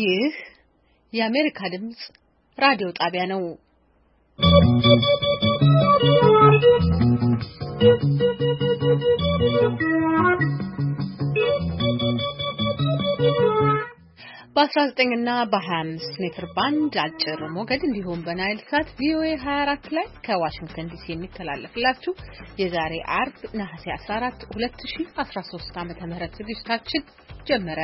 ይህ የአሜሪካ ድምጽ ራዲዮ ጣቢያ ነው። በ19 እና በ25 ሜትር ባንድ አጭር ሞገድ እንዲሁም በናይል ሳት ቪኦኤ 24 ላይ ከዋሽንግተን ዲሲ የሚተላለፍላችሁ የዛሬ አርብ ነሐሴ 14 2013 ዓ.ም ዝግጅታችን ጀመረ።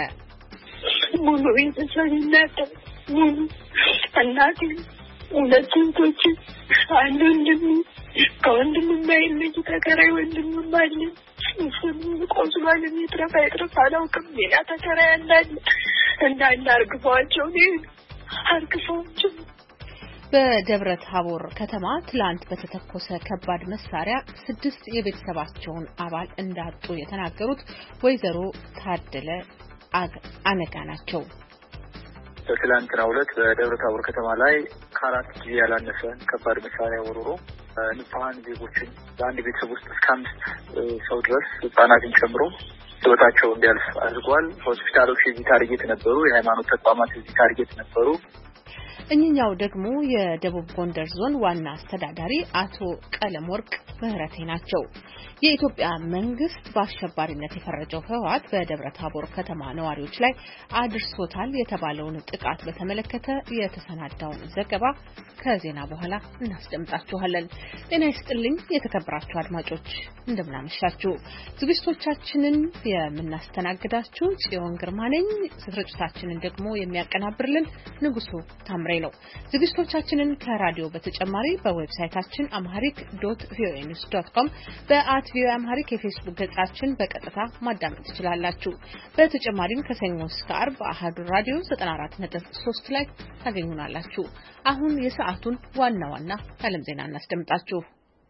ሙሉ ቤተሰብ ሙሉ እናቴ ሁለት እህቶች አንድ ወንድም ከወንድም የማይለይ ተከራይ ወንድም አለ። እሱም ቆስሏል። የሚትረፍ አይትረፍ አላውቅም። ሌላ ተከራይ እንዳለ አርግፈዋቸው አርግፈዋቸው። በደብረ ታቦር ከተማ ትላንት በተተኮሰ ከባድ መሳሪያ 6 የቤተሰባቸውን አባል እንዳጡ የተናገሩት ወይዘሮ ታደለ አነጋ ናቸው። በትላንትናው ዕለት በደብረ ታቦር ከተማ ላይ ከ4 ጊዜ ያላነሰ ከባድ መሳሪያ ወርሮ ንጹሃን ዜጎችን በአንድ ቤተሰብ ውስጥ እስከ 5 ሰው ድረስ ህጻናትን ጨምሮ ህይወታቸው እንዲያልፍ አድርጓል። ሆስፒታሎች የዚህ ታርጌት ነበሩ። የሃይማኖት ተቋማት የዚህ ታርጌት ነበሩ። እኛው ደግሞ የደቡብ ጎንደር ዞን ዋና አስተዳዳሪ አቶ ቀለም ወርቅ ምህረቴ ናቸው። የኢትዮጵያ መንግስት በአሸባሪነት የፈረጀው ህወሓት በደብረ ታቦር ከተማ ነዋሪዎች ላይ አድርሶታል የተባለውን ጥቃት በተመለከተ የተሰናዳውን ዘገባ ከዜና በኋላ እናስደምጣችኋለን። ጤና ይስጥልኝ የተከበራችሁ አድማጮች እንደምናመሻችሁ። ዝግጅቶቻችንን የምናስተናግዳችሁ ጽዮን ግርማ ነኝ። ስርጭታችንን ደግሞ የሚያቀናብርልን ንጉሱ ታምሬ ነው። ዝግጅቶቻችንን ከራዲዮ በተጨማሪ በዌብሳይታችን amharic.voanews.com ቪኦኤ አምሃሪክ የፌስቡክ ገጻችን በቀጥታ ማዳመጥ ትችላላችሁ። በተጨማሪም ከሰኞ እስከ ዓርብ አሃዱ ራዲዮ 94.3 ላይ ታገኙናላችሁ። አሁን የሰዓቱን ዋና ዋና ዓለም ዜና እናስደምጣችሁ።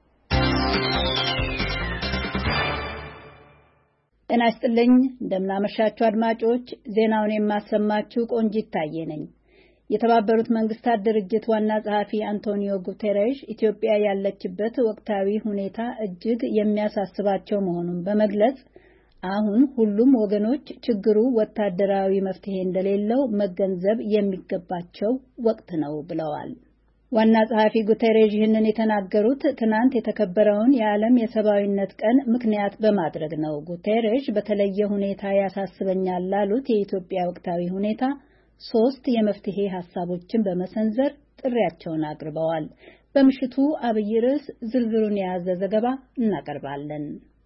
ጤና ይስጥልኝ እንደምናመሻችሁ አድማጮች። ዜናውን የማሰማችሁ ቆንጂት ታዬ ነኝ። የተባበሩት መንግስታት ድርጅት ዋና ጸሐፊ አንቶኒዮ ጉተሬሽ ኢትዮጵያ ያለችበት ወቅታዊ ሁኔታ እጅግ የሚያሳስባቸው መሆኑን በመግለጽ አሁን ሁሉም ወገኖች ችግሩ ወታደራዊ መፍትሄ እንደሌለው መገንዘብ የሚገባቸው ወቅት ነው ብለዋል። ዋና ጸሐፊ ጉተሬሽ ይህንን የተናገሩት ትናንት የተከበረውን የዓለም የሰብአዊነት ቀን ምክንያት በማድረግ ነው። ጉተሬሽ በተለየ ሁኔታ ያሳስበኛል ላሉት የኢትዮጵያ ወቅታዊ ሁኔታ 3 የመፍትሄ ሐሳቦችን በመሰንዘር ጥሪያቸውን አቅርበዋል። በምሽቱ አብይ ርዕስ ዝርዝሩን የያዘ ዘገባ እናቀርባለን።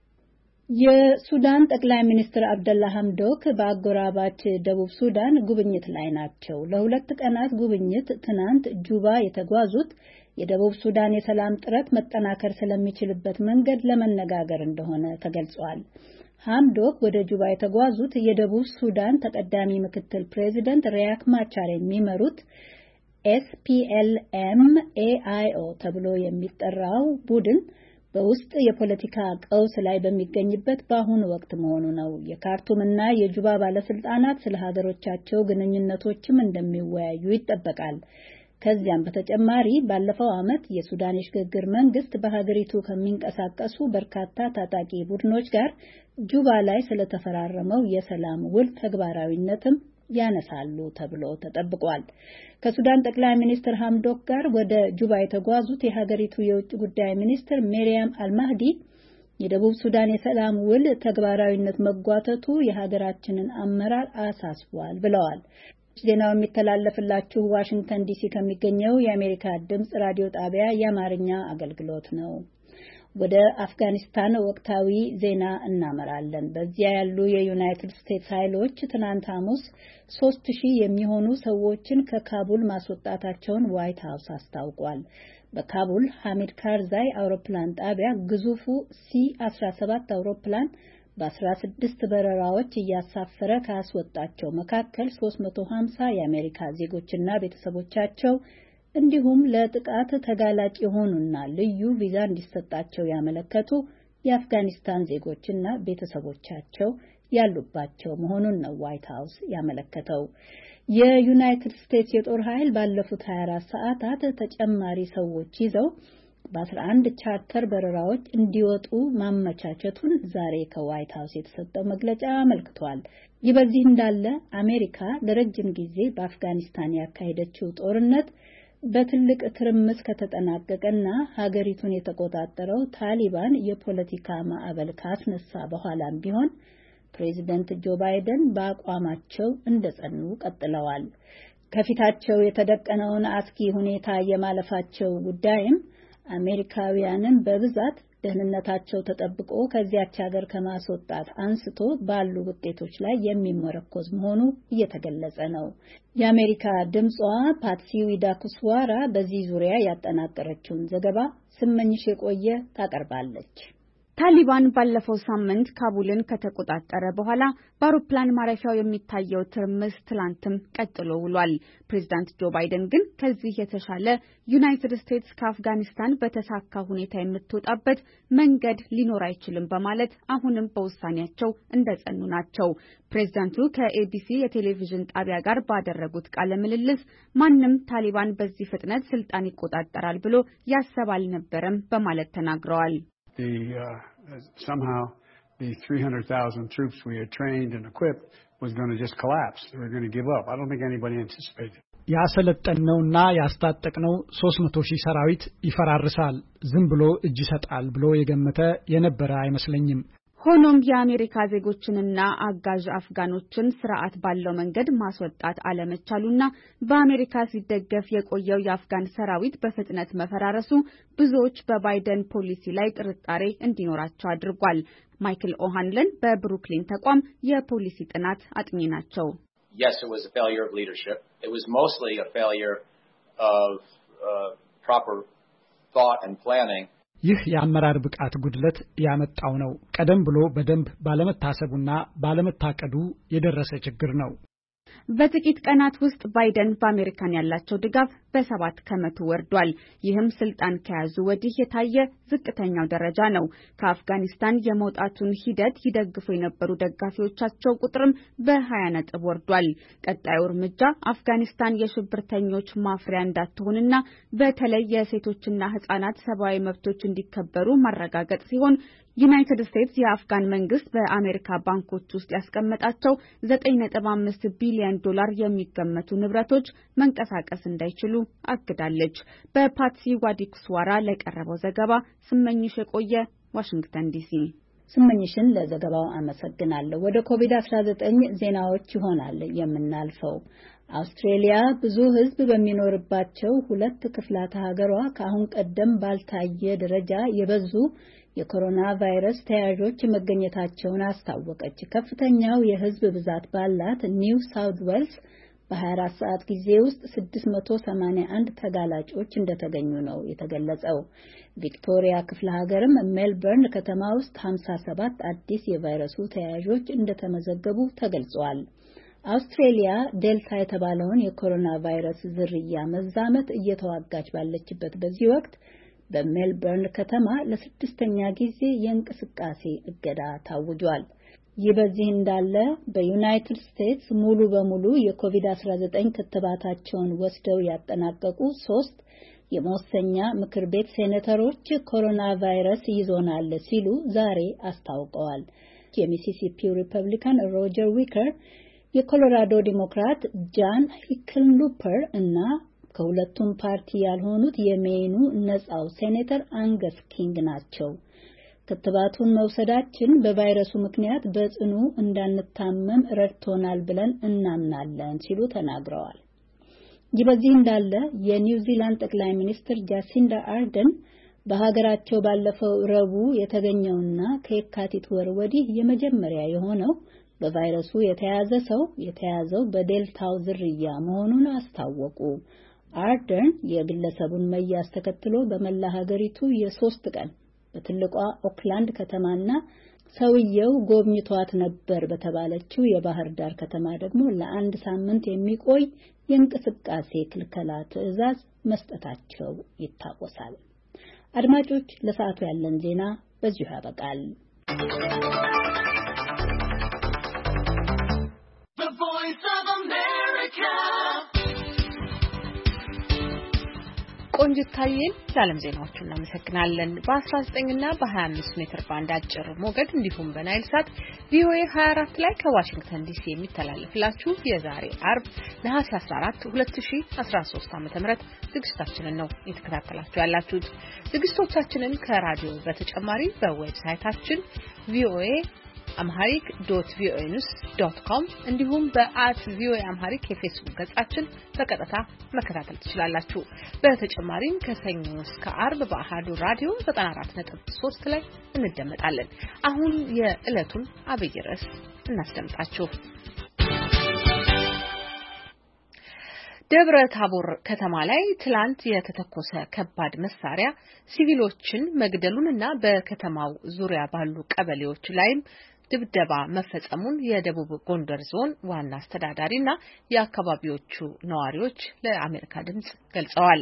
የሱዳን ጠቅላይ ሚኒስትር አብደላ ሐምዶክ በአጎራባች ደቡብ ሱዳን ጉብኝት ላይ ናቸው። ለ2 ቀናት ጉብኝት ትናንት ጁባ የተጓዙት የደቡብ ሱዳን የሰላም ጥረት መጠናከር ስለሚችልበት መንገድ ለመነጋገር እንደሆነ ተገልጿል። ሐምዶክ ወደ ጁባ የተጓዙት የደቡብ ሱዳን ተቀዳሚ ምክትል ፕሬዚደንት ሪያክ ማቻር የሚመሩት SPLM-AIO ተብሎ የሚጠራው ቡድን በውስጥ የፖለቲካ ቀውስ ላይ በሚገኝበት በአሁኑ ወቅት መሆኑ ነው። የካርቱምና የጁባ ባለስልጣናት ስለ ሀገሮቻቸው ግንኙነቶችም እንደሚወያዩ ይጠበቃል። ከዚያም በተጨማሪ ባለፈው ዓመት የሱዳን የሽግግር መንግስት በሀገሪቱ ከሚንቀሳቀሱ በርካታ ታጣቂ ቡድኖች ጋር ጁባ ላይ ስለተፈራረመው የሰላም ውል ተግባራዊነትም ያነሳሉ ተብሎ ተጠብቋል። ከሱዳን ጠቅላይ ሚኒስትር ሐምዶክ ጋር ወደ ጁባ የተጓዙት የሀገሪቱ የውጭ ጉዳይ ሚኒስትር ሜሪያም አልማህዲ የደቡብ ሱዳን የሰላም ውል ተግባራዊነት መጓተቱ የሀገራችንን አመራር አሳስቧል ብለዋል። ዜናው የሚተላለፍላችሁ ዋሽንግተን ዲሲ ከሚገኘው የአሜሪካ ድምጽ ራዲዮ ጣቢያ የአማርኛ አገልግሎት ነው። ወደ አፍጋኒስታን ወቅታዊ ዜና እናመራለን። በዚያ ያሉ የዩናይትድ ስቴትስ ኃይሎች ትናንት ሐሙስ 3000 የሚሆኑ ሰዎችን ከካቡል ማስወጣታቸውን ዋይት ሃውስ አስታውቋል። በካቡል ሐሚድ ካርዛይ አውሮፕላን ጣቢያ ግዙፉ C-17 አውሮፕላን በ16 በረራዎች እያሳፈረ ካስወጣቸው መካከል 350 የአሜሪካ ዜጎችና ቤተሰቦቻቸው እንዲሁም ለጥቃት ተጋላጭ የሆኑና ልዩ ቪዛ እንዲሰጣቸው ያመለከቱ የአፍጋኒስታን ዜጎችና ቤተሰቦቻቸው ያሉባቸው መሆኑን ነው ዋይት ሃውስ ያመለከተው። የዩናይትድ ስቴትስ የጦር ኃይል ባለፉት 24 ሰዓታት ተጨማሪ ሰዎች ይዘው በ11 ቻርተር በረራዎች እንዲወጡ ማመቻቸቱን ዛሬ ከዋይት ሃውስ የተሰጠው መግለጫ አመልክቷል። ይህ በዚህ እንዳለ አሜሪካ ለረጅም ጊዜ በአፍጋኒስታን ያካሄደችው ጦርነት በትልቅ ትርምስ ከተጠናቀቀና ሀገሪቱን የተቆጣጠረው ታሊባን የፖለቲካ ማዕበል ካስነሳ በኋላም ቢሆን ፕሬዚደንት ጆ ባይደን በአቋማቸው እንደጸኑ ቀጥለዋል። ከፊታቸው የተደቀነውን አስጊ ሁኔታ የማለፋቸው ጉዳይም አሜሪካውያንን በብዛት ደህንነታቸው ተጠብቆ ከዚያች ሀገር ከማስወጣት አንስቶ ባሉ ውጤቶች ላይ የሚመረኮዝ መሆኑ እየተገለጸ ነው። የአሜሪካ ድምጿ ፓትሲ ዊዳኩስዋራ በዚህ ዙሪያ ያጠናቀረችውን ዘገባ ስመኝሽ የቆየ ታቀርባለች። ታሊባን ባለፈው ሳምንት ካቡልን ከተቆጣጠረ በኋላ በአውሮፕላን ማረፊያው የሚታየው ትርምስ ትላንትም ቀጥሎ ውሏል። ፕሬዝዳንት ጆ ባይደን ግን ከዚህ የተሻለ ዩናይትድ ስቴትስ ከአፍጋኒስታን በተሳካ ሁኔታ የምትወጣበት መንገድ ሊኖር አይችልም በማለት አሁንም በውሳኔያቸው እንደጸኑ ናቸው። ፕሬዝዳንቱ ከኤቢሲ የቴሌቪዥን ጣቢያ ጋር ባደረጉት ቃለ ምልልስ ማንም ታሊባን በዚህ ፍጥነት ስልጣን ይቆጣጠራል ብሎ ያሰብ አልነበረም በማለት ተናግረዋል። Somehow the 300,000 troops we had trained and equipped was going to just collapse. They were going to give up. I don't think anybody anticipated. ያሰለጠነውና ያስታጠቅነው 300,000 ሰራዊት ይፈራርሳል፣ ዝም ብሎ እጅ ይሰጣል ብሎ የነበረ አይመስለኝም። ሆኖም የአሜሪካ ዜጎችንና አጋዥ አፍጋኖችን ስርዓት ባለው መንገድ ማስወጣት አለመቻሉና በአሜሪካ ሲደገፍ የቆየው የአፍጋን ሰራዊት በፍጥነት መፈራረሱ ብዙዎች በባይደን ፖሊሲ ላይ ጥርጣሬ እንዲኖራቸው አድርጓል። ማይክል ኦሃንለን በብሩክሊን ተቋም የፖሊሲ ጥናት አጥኚ ናቸው። Yes, it was a failure of leadership. It was mostly a failure of proper thought and planning. ይህ የአመራር ብቃት ጉድለት ያመጣው ነው። ቀደም ብሎ በደንብ ባለመታሰቡና ባለመታቀዱ የደረሰ ችግር ነው። በጥቂት ቀናት ውስጥ ባይደን በአሜሪካን ያላቸው ድጋፍ በ7 ከመቶ ወርዷል። ይህም ስልጣን ከያዙ ወዲህ የታየ ዝቅተኛው ደረጃ ነው። ከአፍጋኒስታን የመውጣቱን ሂደት ይደግፉ የነበሩ ደጋፊዎቻቸው ቁጥርም በ20 ነጥብ ወርዷል። ቀጣዩ እርምጃ አፍጋኒስታን የሽብርተኞች ማፍሪያ እንዳትሆንና በተለይ የሴቶችና ህጻናት ሰብአዊ መብቶች እንዲከበሩ ማረጋገጥ ሲሆን ዩናይትድ ስቴትስ የአፍጋን መንግስት በአሜሪካ ባንኮች ውስጥ ያስቀመጣቸው $9.5 ቢሊዮን የሚገመቱ ንብረቶች መንቀሳቀስ እንዳይችሉ አግዳለች። በፓትሲ ዋዲኩስዋራ ለቀረበው ዘገባ ስመኝሽ የቆየ ዋሽንግተን ዲሲ። ስመኝሽን ለዘገባው አመሰግናለሁ። ወደ ኮቪድ-19 ዜናዎች ይሆናል የምናልፈው። አውስትሬሊያ ብዙ ህዝብ በሚኖርባቸው 2 ክፍላተ ሀገሯ ከአሁን ቀደም ባልታየ ደረጃ የበዙ የኮሮና ቫይረስ ተያዦች መገኘታቸውን አስታወቀች። ከፍተኛው የህዝብ ብዛት ባላት ኒው ሳውዝ ዌልስ በ24 ሰዓት ጊዜ ውስጥ 681 ተጋላጮች እንደተገኙ ነው የተገለጸው። ቪክቶሪያ ክፍለ ሀገርም ሜልበርን ከተማ ውስጥ 57 አዲስ የቫይረሱ ተያዦች እንደተመዘገቡ ተገልጿል። አውስትሬሊያ ዴልታ የተባለውን የኮሮና ቫይረስ ዝርያ መዛመት እየተዋጋች ባለችበት በዚህ ወቅት በሜልበርን ከተማ ለ6ኛ ጊዜ የእንቅስቃሴ እገዳ ታውጇል። ይህ በዚህ እንዳለ በዩናይትድ ስቴትስ ሙሉ በሙሉ የኮቪድ-19 ክትባታቸውን ወስደው ያጠናቀቁ 3 የመወሰኛ ምክር ቤት ሴኔተሮች ኮሮና ቫይረስ ይዞናል ሲሉ ዛሬ አስታውቀዋል። የሚሲሲፒው ሪፐብሊካን ሮጀር ዊከር፣ የኮሎራዶ ዲሞክራት ጃን ሂክልንሉፐር እና ከሁለቱም ፓርቲ ያልሆኑት የሜኑ ነጻው ሴኔተር አንገስ ኪንግ ናቸው። ክትባቱን መውሰዳችን በቫይረሱ ምክንያት በጽኑ እንዳንታመም ረድቶናል ብለን እናምናለን ሲሉ ተናግረዋል። ይህ በዚህ እንዳለ የኒውዚላንድ ጠቅላይ ሚኒስትር ጃሲንዳ አርደን በሀገራቸው ባለፈው ረቡዕ የተገኘውና ከየካቲት ወር ወዲህ የመጀመሪያ የሆነው በቫይረሱ የተያዘ ሰው የተያዘው በዴልታው ዝርያ መሆኑን አስታወቁ። አርደን የግለሰቡን መያዝ ተከትሎ በመላ ሀገሪቱ የ3 ቀን በትልቋ ኦክላንድ ከተማና ሰውየው ጎብኝቷት ነበር በተባለችው የባህር ዳር ከተማ ደግሞ ለ1 ሳምንት የሚቆይ የእንቅስቃሴ ክልከላ ትዕዛዝ መስጠታቸው ይታወሳል። አድማጮች፣ ለሰዓቱ ያለን ዜና በዚሁ ያበቃል። ቆንጅት ታዬን ለዓለም ዜናዎቹ እናመሰግናለን። በ19 እና በ25 ሜትር ባንድ አጭር ሞገድ እንዲሁም በናይል ሳት ቪኦኤ 24 ላይ ከዋሽንግተን ዲሲ የሚተላለፍላችሁ የዛሬ አርብ ነሐሴ 14 2013 ዓ.ም ዝግጅታችንን ነው እየተከታተላችሁ ያላችሁት። ዝግጅቶቻችንን ከራዲዮ በተጨማሪ በዌብሳይታችን ቪኦኤ amharic.voanews.com እንዲሁም @voaamharic የፌስቡክ ገጻችን በቀጥታ መከታተል ትችላላችሁ። በተጨማሪም ከሰኞ እስከ አርብ በአሃዱ ራዲዮ 94.3 ላይ እንደመጣለን። አሁን የዕለቱን አብይ ርዕስ እናስደምጣችሁ። ደብረ ታቦር ከተማ ላይ ትላንት የተተኮሰ ከባድ መሳሪያ ሲቪሎችን መግደሉንና በከተማው ዙሪያ ባሉ ቀበሌዎች ላይም ድብደባ መፈጸሙን የደቡብ ጎንደር ዞን ዋና አስተዳዳሪና የአካባቢዎቹ ነዋሪዎች ለአሜሪካ ድምጽ ገልጸዋል።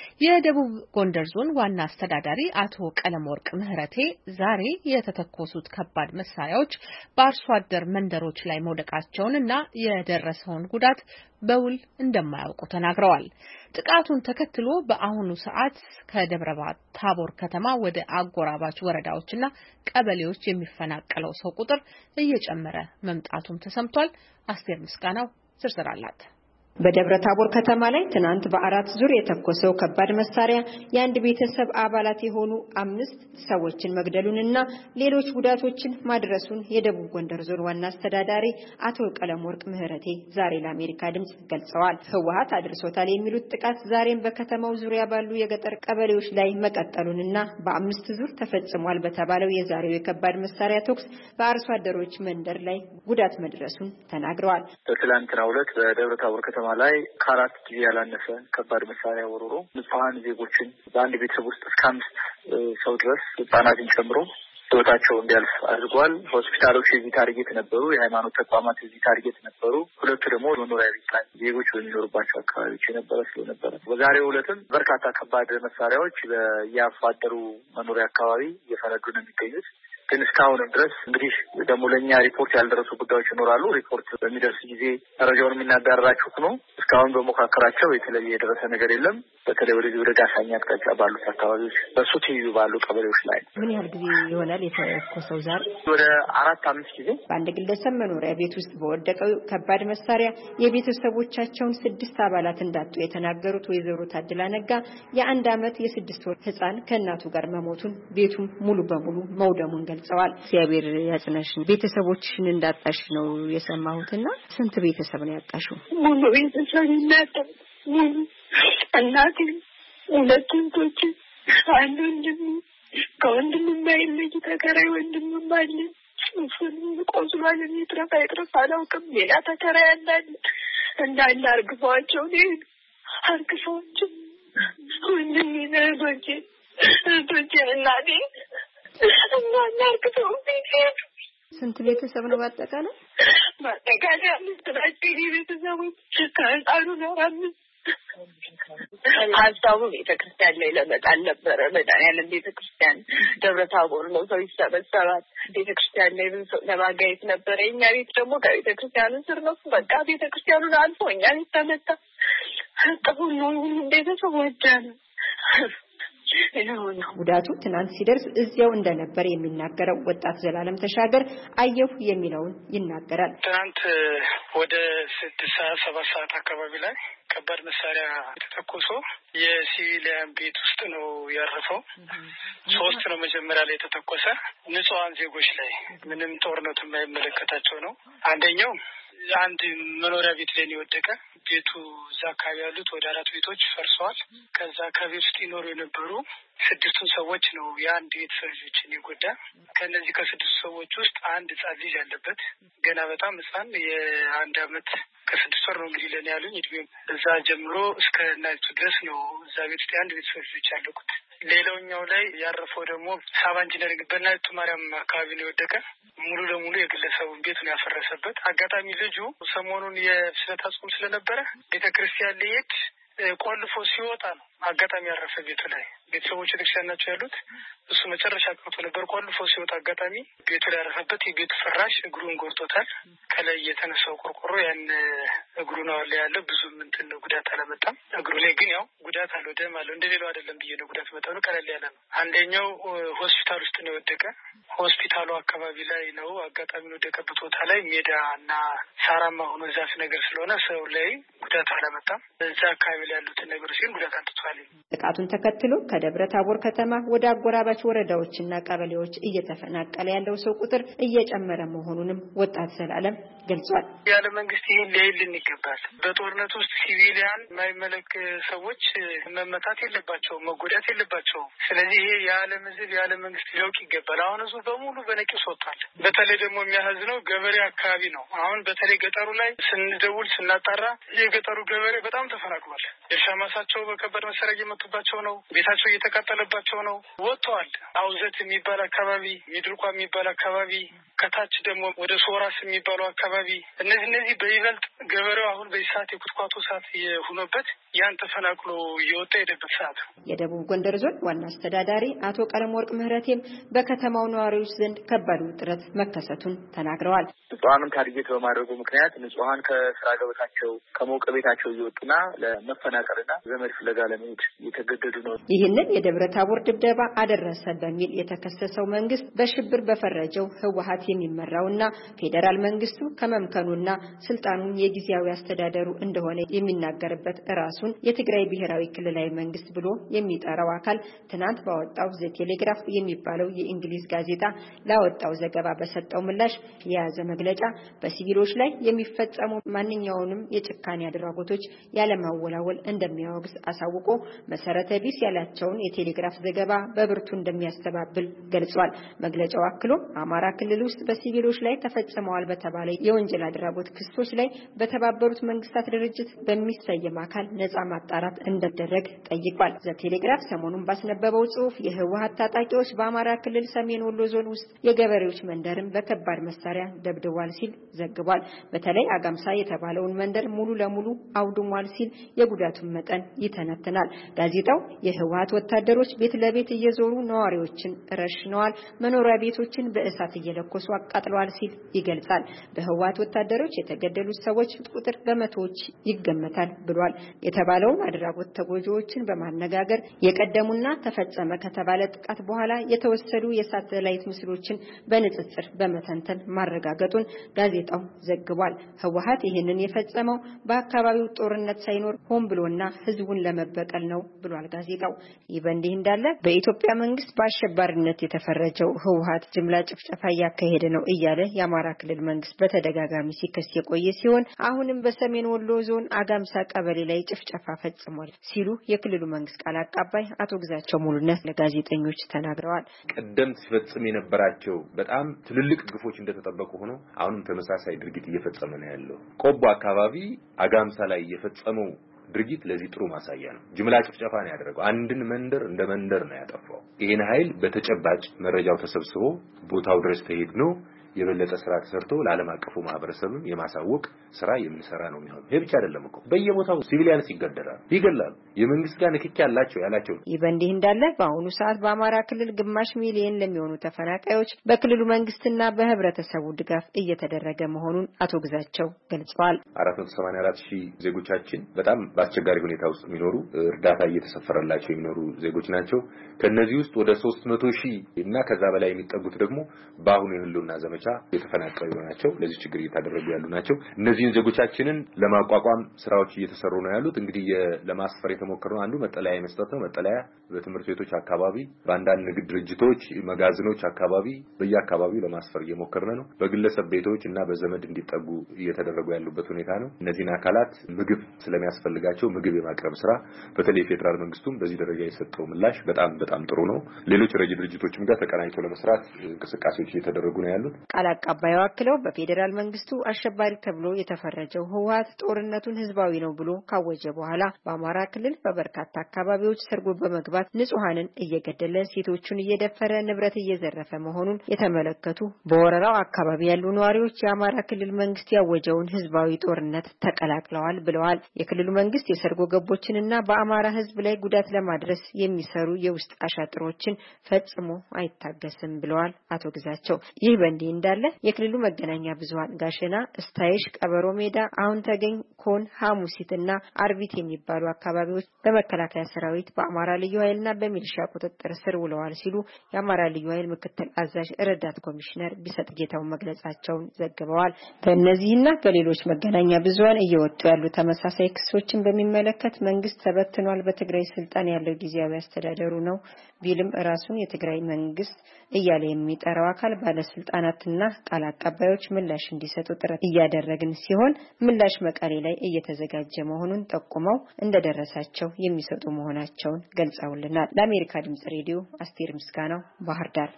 የደቡብ ጎንደር ዞን ዋና አስተዳዳሪ አቶ ቀለመወርቅ ምህረቴ ዛሬ የተተኮሱት ከባድ መሳሪያዎች በአርሶ አደር መንደሮች ላይ መውደቃቸውንና የደረሰውን ጉዳት በውል እንደማያውቁ ተናግረዋል። ጥቃቱን ተከትሎ በአሁኑ ሰዓት ከደብረ ታቦር ከተማ ወደ አጎራባች ወረዳዎችና ቀበሌዎች የሚፈናቀለው ሰው ቁጥር እየጨመረ መምጣቱም ተሰምቷል። አስቴር ምስጋናው ዝርዝር አላት። በደብረ ታቦር ከተማ ላይ ትናንት በአራት ዙር የተኮሰው ከባድ መሳሪያ የአንድ ቤተሰብ አባላት የሆኑ 5 ሰዎችን መግደሉንና ሌሎች ጉዳቶችን ማድረሱን የደቡብ ጎንደር ዞን ዋና አስተዳዳሪ አቶ ቀለመወርቅ ምህረቴ ዛሬ ለአሜሪካ ድምጽ ገልጸዋል። ህወሓት አድርሶታል የሚሉት ጥቃት ዛሬም በከተማው ዙሪያ ባሉ የገጠር ቀበሌዎች ላይ መቀጠሉንና በ5 ዙር ተፈጽሟል በተባለው የዛሬው የከባድ መሳሪያ ተኩስ በአርሶ አደሮች መንደር ላይ ጉዳት መድረሱን ተናግረዋል። በትላንትናው ዕለት በደብረ ታቦር ከተማ ላይ ከ4 ጊዜ ያላነሰ ከባድ መሳሪያ ወርሮ ንጹሃን ዜጎችን በአንድ ቤተሰብ ውስጥ እስከ 5 ሰው ድረስ ህጻናትን ጨምሮ ህይወታቸው እንዲያልፍ አድርጓል። ሆስፒታሎች የዚህ ታርጌት ነበሩ። የሃይማኖት ተቋማት የዚህ ታርጌት ነበሩ። ሁለቱ ደግሞ መኖሪያ ቤት ላይ ዜጎች በሚኖሩባቸው አካባቢዎች የነበረ ስለነበረ በዛሬው ዕለትም በርካታ ከባድ መሳሪያዎች በየአርሶ አደሩ መኖሪያ አካባቢ እየፈነዱ ነው የሚገኙት። ግን እስካሁንም ድረስ እንግዲህ ደግሞ ለእኛ ሪፖርት ያልደረሱ ጉዳዮች ይኖራሉ። ሪፖርት በሚደርስ ጊዜ መረጃውን የምናጋራችሁ ነው። እስካሁን በሞካከራቸው የተለየ የደረሰ ነገር የለም። በተለይ ወደዚህ ወደ ጋሳኛ አቅጣጫ ባሉት አካባቢዎች በሱ ትይዩ ባሉ ቀበሌዎች ላይ ምን ያህል ጊዜ ይሆናል የተኮሰው? ዛሬ ወደ 4-5 ጊዜ በአንድ ግለሰብ መኖሪያ ቤት ውስጥ በወደቀው ከባድ መሳሪያ የቤተሰቦቻቸውን 6 አባላት እንዳጡ የተናገሩት ወይዘሮ ታድላ ነጋ የ1 ዓመት የ6 ወር ህፃን ከእናቱ ጋር መሞቱን ቤቱም ሙሉ በሙሉ መውደሙን ገልጸዋል። እግዚአብሔር ያጽናሽ። ቤተሰቦችሽን እንዳጣሽ ነው የሰማሁትና ስንት ቤተሰብ ነው ያጣሽው? ሙሉ ቤተሰብ እናጣሁ። ሙሉ እናቴ፣ 2 እህቶች፣ አንድ ወንድም፣ ከወንድም የማይለይ ተከራይ ወንድም አለ። እሱን ቆስሏል። ይትረፍ አይትረፍ አላውቅም። ሌላ ተከራይ አለ። እንዳለ አርግፈዋቸው ነው አርግፈዋቸው ወንድም ይነዶች እናቴ ስንት ቤተሰብ ነው ባጠቃላይ? ባጠቃላይ 5 ቤተሰቦች ከህፃኑ ጋር 5። ሀሳቡ ቤተክርስቲያን ላይ ለመጣል ነበረ። መድኃኒዓለም ቤተክርስቲያን ደብረ ታቦር ነው፣ ሰው ይሰበሰባል። ቤተክርስቲያን ላይ ለማጋየት ነበረ። እኛ ቤት ደግሞ ከቤተክርስቲያኑ ስር ነው። በቃ ቤተክርስቲያኑን አልፎ እኛ ቤት ተመታ። ሁሉ ቤተሰብ ወዳለ ጉዳቱ ትናንት ሲደርስ እዚያው እንደነበር የሚናገረው ወጣት ዘላለም ተሻገር አየሁ የሚለውን ይናገራል። ትናንት ወደ 6-7 ሰዓት አካባቢ ላይ ከባድ መሳሪያ ተተኮሶ የሲቪሊያን ቤት ውስጥ ነው ያረፈው። 3 ነው መጀመሪያ ላይ የተተኮሰ ንጹሃን ዜጎች ላይ ምንም ጦርነቱ የማይመለከታቸው ነው። አንደኛው አንድ መኖሪያ ቤት ላይ ነው የወደቀ። ቤቱ እዛ አካባቢ ያሉት ወደ 4 ቤቶች ፈርሰዋል። ከዛ ከቤት ውስጥ ይኖሩ የነበሩ 6 ሰዎች ነው የአንድ ቤተሰብ ልጆችን የጎዳ። ከነዚህ ከ6 ሰዎች ውስጥ አንድ ህጻን ልጅ ያለበት ገና በጣም ህጻን የ1 ዓመት ከ6 ወር ነው እንግዲህ ለኔ ያሉኝ። እድሜው እዛ ጀምሮ እስከ እናቱ ድረስ ነው እዛ ቤት ውስጥ አንድ ቤተሰብ ልጆች ያለቁት። ሌላኛው ላይ ያረፈው ደግሞ ሳባ ኢንጂነሪንግ በእናቱ ማርያም አካባቢ ነው የወደቀ። ሙሉ ለሙሉ የግለሰቡን ቤት ነው ያፈረሰበት። አጋጣሚ ልጁ ሰሞኑን የስለት አጽም ስለነበረ ቤተክርስቲያን ሊሄድ ቆልፎ ሲወጣ ነው አጋጣሚ ያረፈ ቤቱ ላይ ቤተሰቦቹ ቤተክርስቲያን ናቸው ያሉት። እሱ መጨረሻ ቀርቶ ነበር ቆልፎ ሲወጣ አጋጣሚ ቤቱ ላይ ያረፈበት የቤቱ ፍራሽ እግሩን ጎርቶታል። ከላይ የተነሳው ቆርቆሮ ያን እግሩ ነው ያለው። ብዙም እንትን ነው ጉዳት አላመጣም። እግሩ ላይ ግን ያው ጉዳት አለው፣ ደም አለው። እንደሌላው አይደለም ብዬ ነው ጉዳት መጣው ቀለል ያለ ነው። አንደኛው ሆስፒታል ውስጥ ነው የወደቀ። ሆስፒታሉ አካባቢ ላይ ነው አጋጣሚ ነው የወደቀበት ቦታ ላይ ሜዳና ሳራማ ሆኖ ዛፍ ነገር ስለሆነ ሰው ላይ ጉዳት አላመጣም። እዛ አካባቢ ላይ ያሉትን ነገሮች ግን ጉዳት አጥቷል። ጥቃቱን ተከትሎ ከደብረ ታቦር ከተማ ወደ አጎራባች ወረዳዎችና ቀበሌዎች እየተፈናቀለ ያለው ሰው ቁጥር እየጨመረ መሆኑንም ወጣት ዘላለም ገልጿል። ያለ መንግስት ይሄን ሊያይልን ይገባል። በጦርነት ውስጥ ሲቪሊያን የማይመለክ ሰዎች መመታት የለባቸውም፣ መጎዳት የለባቸውም። ስለዚህ ይሄ የዓለም ሕዝብ ያለ መንግስት ሊያውቅ ይገባል። አሁን እሱ በሙሉ በነቂስ ወጥቷል። በተለይ ደግሞ የሚያሳዝነው ገበሬ አካባቢ ነው። አሁን በተለይ ገጠሩ ላይ ስንደውል ስናጣራ የገጠሩ ገበሬ በጣም ተፈናቅሏል። የእርሻ ማሳቸው በከባድ መሳሪያ እየመቱባቸው ነው። ቤታቸው እየተቃጠለባቸው ነው። ወጥተዋል። አውዘት የሚባል አካባቢ፣ ሚድርቋ የሚባል አካባቢ፣ ከታች ደግሞ ወደ ሶራስ የሚባለው አካባቢ እነዚህ በይበልጥ ገበሬው አሁን በዚህ ሰዓት የኩትኳቶ ሰዓት የሆነበት ያን ተፈናቅሎ እየወጣ የሄደበት ሰዓት። የደቡብ ጎንደር ዞን ዋና አስተዳዳሪ አቶ ቀለመወርቅ ምህረቴም በከተማው ነዋሪዎች ዘንድ ከባድ ውጥረት መከሰቱን ተናግረዋል። ንጹሃንን ታርጌት በማድረጉ ምክንያት ንጹሃን ከስራ ገበታቸው ከሞቀ ቤታቸው እየወጡና ለመፈናቀልና ዘመድ ፍለጋ ለመሄድ እየተገደዱ ነው። ይህንን የደብረ ታቦር ድብደባ አደረሰ በሚል የተከሰሰው መንግስት በሽብር በፈረጀው ህወሓት የሚመራውና ፌዴራል መንግስቱ ከመምከኑና ስልጣኑን የጊዜያዊ አስተዳደሩ እንደሆነ የሚናገርበት ራሱን የትግራይ ብሔራዊ ክልላዊ መንግስት ብሎ የሚጠራው አካል ትናንት ባወጣው ዘ ቴሌግራፍ የሚባለው የእንግሊዝ ጋዜጣ ላወጣው ዘገባ በሰጠው ምላሽ የያዘ መግለጫ በሲቪሎች ላይ የሚፈጸሙ ማንኛውንም የጭካኔ አድራጎቶች ያለማወላወል እንደሚያወግዝ አሳውቆ መሰረተ ቢስ ያላቸውን የቴሌግራፍ ዘገባ በብርቱ እንደሚያስተባብል ገልጿል። መግለጫው አክሎ አማራ ክልል ውስጥ በሲቪሎች ላይ ተፈጽመዋል በተባለ የወንጀል አድራጎት ክሶች ላይ በተባበሩት መንግስታት ድርጅት በሚሰየም አካል ነጻ ማጣራት እንዲደረግ ጠይቋል። ዘቴሌግራፍ ሰሞኑን ባስነበበው ጽሑፍ የህወሓት ታጣቂዎች በአማራ ክልል ሰሜን ወሎ ዞን ውስጥ የገበሬዎች መንደርን በከባድ መሳሪያ ደብድቧል ሲል ዘግቧል። በተለይ አጋምሳ የተባለውን መንደር ሙሉ ለሙሉ አውድሟል ሲል የጉዳቱን መጠን ይተነትናል። ጋዜጣው የህወሓት ወታደሮች ቤት ለቤት እየዞሩ ነዋሪዎችን ረሽነዋል፣ መኖሪያ ቤቶችን በእሳት እየለኮሱ አቃጥለዋል ሲል ይገልጻል። በህወሓት ወታደሮች የተገደሉት ሰዎች ቁጥር በመቶዎች ይገመታል ብሏል። የተባለውን አድራጎት ተጎጂዎችን በማነጋገር የቀደሙና ተፈጸመ ከተባለ ጥቃት በኋላ የተወሰዱ የሳተላይት ምስሎችን በንጽጽር በመተንተን ማረጋገጡን ጋዜጣው ዘግቧል። ህወሓት ይህንን የፈጸመው በአካባቢው ጦርነት ሳይኖር ሆን ብሎና ህዝቡን ለመበቀል ነው ብሏል ጋዜጣው። ይህ በእንዲህ እንዳለ በኢትዮጵያ መንግስት በአሸባሪነት የተፈረጀው ህወሓት ጅምላ ጭፍጨፋ እያካሄደ ነው እያለ የአማራ ክልል መንግስት በተደጋጋሚ ሲከስ የቆየ ሲሆን አሁንም በሰሜን ወሎ ዞን አጋምሳ ቀበሌ ላይ ጭፍጨፋ ፈጽሟል ሲሉ የክልሉ መንግስት ቃል አቀባይ አቶ ግዛቸው ሙሉነህ ለጋዜጠኞች ተናግረዋል። ቀደም ሲፈጽም የነበራቸው በጣም ትልልቅ ግፎች እንደተጠበቁ ሆኖ አሁንም ተመሳሳይ ድርጊት እየፈጸመ ነው ያለው። ቆቦ አካባቢ አጋምሳ ላይ የፈጸመው ድርጊት ለዚህ ጥሩ ማሳያ ነው። ጅምላ ጭፍጨፋ ነው ያደረገው። አንድን መንደር እንደ መንደር ነው ያጠፋው። ይሄን ኃይል በተጨባጭ መረጃው ተሰብስቦ ቦታው ድረስ ተሄድኖ የበለጠ ስራ ተሰርቶ ለዓለም አቀፉ ማህበረሰብም የማሳወቅ ስራ የምንሰራ ነው የሚሆነው። ይሄ ብቻ አይደለም እኮ በየቦታው ሲቪሊያንስ ይገደላሉ። የመንግስት ጋር ንክኪ ያላቸው ይህ በእንዲህ እንዳለ በአሁኑ ሰዓት በአማራ ክልል ግማሽ ሚሊዮን ለሚሆኑ ተፈናቃዮች በክልሉ መንግስትና በህብረተሰቡ ድጋፍ እየተደረገ መሆኑን አቶ ግዛቸው ገልጸዋል። 484,000 ዜጎቻችን በጣም በአስቸጋሪ ሁኔታ ውስጥ የሚኖሩ እርዳታ እየተሰፈረላቸው የሚኖሩ ዜጎች ናቸው። ከነዚህ ውስጥ ወደ 300,000 እና ከዛ በላይ የሚጠጉት ደግሞ በአሁኑ የህልውና ዘመቻ የተፈናቀሉ ናቸው። ለዚህ ችግር እየተደረጉ ያሉ ናቸው። እነዚህን ዜጎቻችንን ለማቋቋም ስራዎች እየተሰሩ ነው ያሉት። እንግዲህ ለማስፈር የተሞከረው አንዱ መጠለያ መስጠት ነው። መጠለያ በትምህርት ቤቶች አካባቢ፣ በአንዳንድ ንግድ ድርጅቶች፣ መጋዘኖች አካባቢ በየአካባቢው ለማስፈር እየሞከርን ነው። በግለሰብ ቤቶች እና በዘመድ እንዲጠጉ እየተደረጉ ያሉበት ሁኔታ ነው። እነዚህን አካላት ምግብ ስለሚያስፈልጋቸው ምግብ የማቅረብ ስራ በተለይ ፌደራል መንግስቱም በዚህ ደረጃ የሰጠው ምላሽ በጣም ጥሩ ነው። ሌሎች ረጅ ድርጅቶችም ጋር ተቀናጅተው ለመስራት እንቅስቃሴዎች እየተደረጉ ነው ያሉት። ቃል አቀባዩ አክለው በፌዴራል መንግስቱ አሸባሪ ተብሎ የተፈረጀው ህወሓት ጦርነቱን ህዝባዊ ነው ብሎ ካወጀ በኋላ በአማራ ክልል በበርካታ አካባቢዎች ሰርጎ በመግባት ንጹሃንን እየገደለ ሴቶቹን እየደፈረ ንብረት እየዘረፈ መሆኑን የተመለከቱ በወረራው አካባቢ ያሉ ነዋሪዎች የአማራ ክልል መንግስት ያወጀውን ህዝባዊ ጦርነት ተቀላቅለዋል ብለዋል። የክልሉ መንግስት የሰርጎ ገቦችንና በአማራ ህዝብ ላይ ጉዳት ለማድረስ የሚሰሩ የውስጥ አሻጥሮችን ፈጽሞ አይታገስም ብለዋል አቶ ግዛቸው። ይህ በእንዲህ እንዳለ የክልሉ መገናኛ ብዙሃን ጋሸና፣ ስታይሽ፣ ቀበሮ ሜዳ፣ አሁን ተገኝ፣ ኮን፣ ሐሙሲትና አርቢት የሚባሉ አካባቢዎች በመከላከያ ሰራዊት በአማራ ልዩ ኃይልና በሚሊሻ ቁጥጥር ስር ውለዋል ሲሉ የአማራ ልዩ ኃይል ምክትል አዛዥ ረዳት ኮሚሽነር ቢሰጥ ጌታው መግለጻቸውን ዘግበዋል። በእነዚህና በሌሎች መገናኛ ብዙሃን እየወጡ ያሉ ተመሳሳይ ክሶችን በሚመለከት መንግስት ተበትኗል፣ በትግራይ ስልጣን ያለው ጊዜያዊ አስተዳደሩ ነው ቢልም ራሱን የትግራይ መንግስት እያለ የሚጠራው አካል ባለስልጣናትና ቃል አቀባዮች ምላሽ እንዲሰጡ ጥረት እያደረግን ሲሆን ምላሽ መቀሌ ላይ እየተዘጋጀ መሆኑን ጠቁመው እንደደረሳቸው የሚሰጡ መሆናቸውን ገልጸውልናል። ለአሜሪካ ድምጽ ሬዲዮ አስቴር ምስጋናው ባህር ዳር።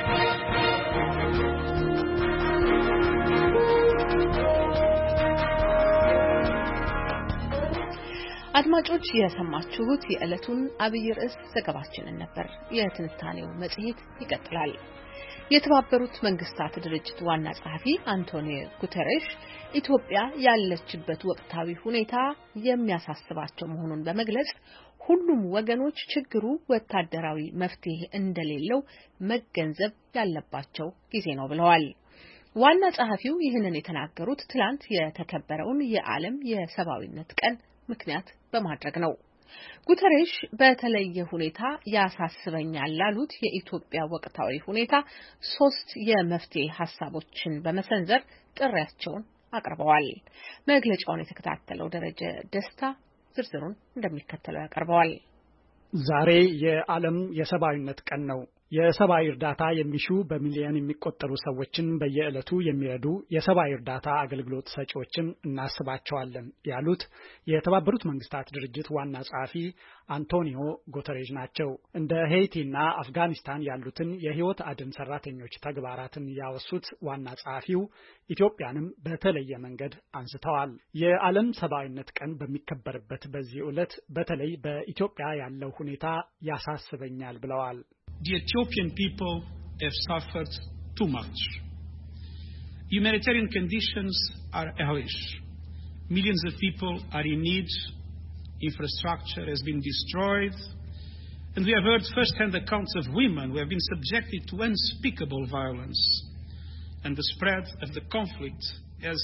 አድማጮች የሰማችሁት የዕለቱን አብይ ርዕስ ዘገባችንን ነበር። የትንታኔው መጽሔት ይቀጥላል። የተባበሩት መንግስታት ድርጅት ዋና ጸሐፊ አንቶኒዮ ጉተሬሽ ኢትዮጵያ ያለችበት ወቅታዊ ሁኔታ የሚያሳስባቸው መሆኑን በመግለጽ ሁሉም ወገኖች ችግሩ ወታደራዊ መፍትሄ እንደሌለው መገንዘብ ያለባቸው ጊዜ ነው ብለዋል። ዋና ጸሐፊው ይህንን የተናገሩት ትላንት የተከበረውን የዓለም የሰብአዊነት ቀን ምክንያት በማድረግ ነው። ጉተሬሽ በተለየ ሁኔታ ያሳስበኛል ላሉት የኢትዮጵያ ወቅታዊ ሁኔታ 3 የመፍትሄ ሐሳቦችን በመሰንዘር ጥሪያቸውን አቅርበዋል። መግለጫውን የተከታተለው ደረጀ ደስታ ዝርዝሩን እንደሚከተለው ያቀርበዋል። ዛሬ የዓለም የሰብአዊነት ቀን ነው። የሰብአዊ እርዳታ የሚሹ በሚሊዮን የሚቆጠሩ ሰዎችን በየዕለቱ የሚረዱ የሰብአዊ እርዳታ አገልግሎት ሰጪዎችን እናስባቸዋለን ያሉት የተባበሩት መንግስታት ድርጅት ዋና ጸሐፊ አንቶኒዮ ጉተሬሽ ናቸው። እንደ ሄይቲና አፍጋኒስታን ያሉትን የህይወት አድን ሰራተኞች ተግባራትን ያወሱት ዋና ጸሐፊው ኢትዮጵያንም በተለየ መንገድ አንስተዋል። የዓለም ሰብአዊነት ቀን በሚከበርበት በዚህ ዕለት በተለይ በኢትዮጵያ ያለው ሁኔታ ያሳስበኛል ብለዋል። The Ethiopian people have suffered too much. Humanitarian conditions are hellish. Millions of people are in need. Infrastructure has been destroyed. And we have heard first-hand accounts of women who have been subjected to unspeakable violence. And the spread of the conflict has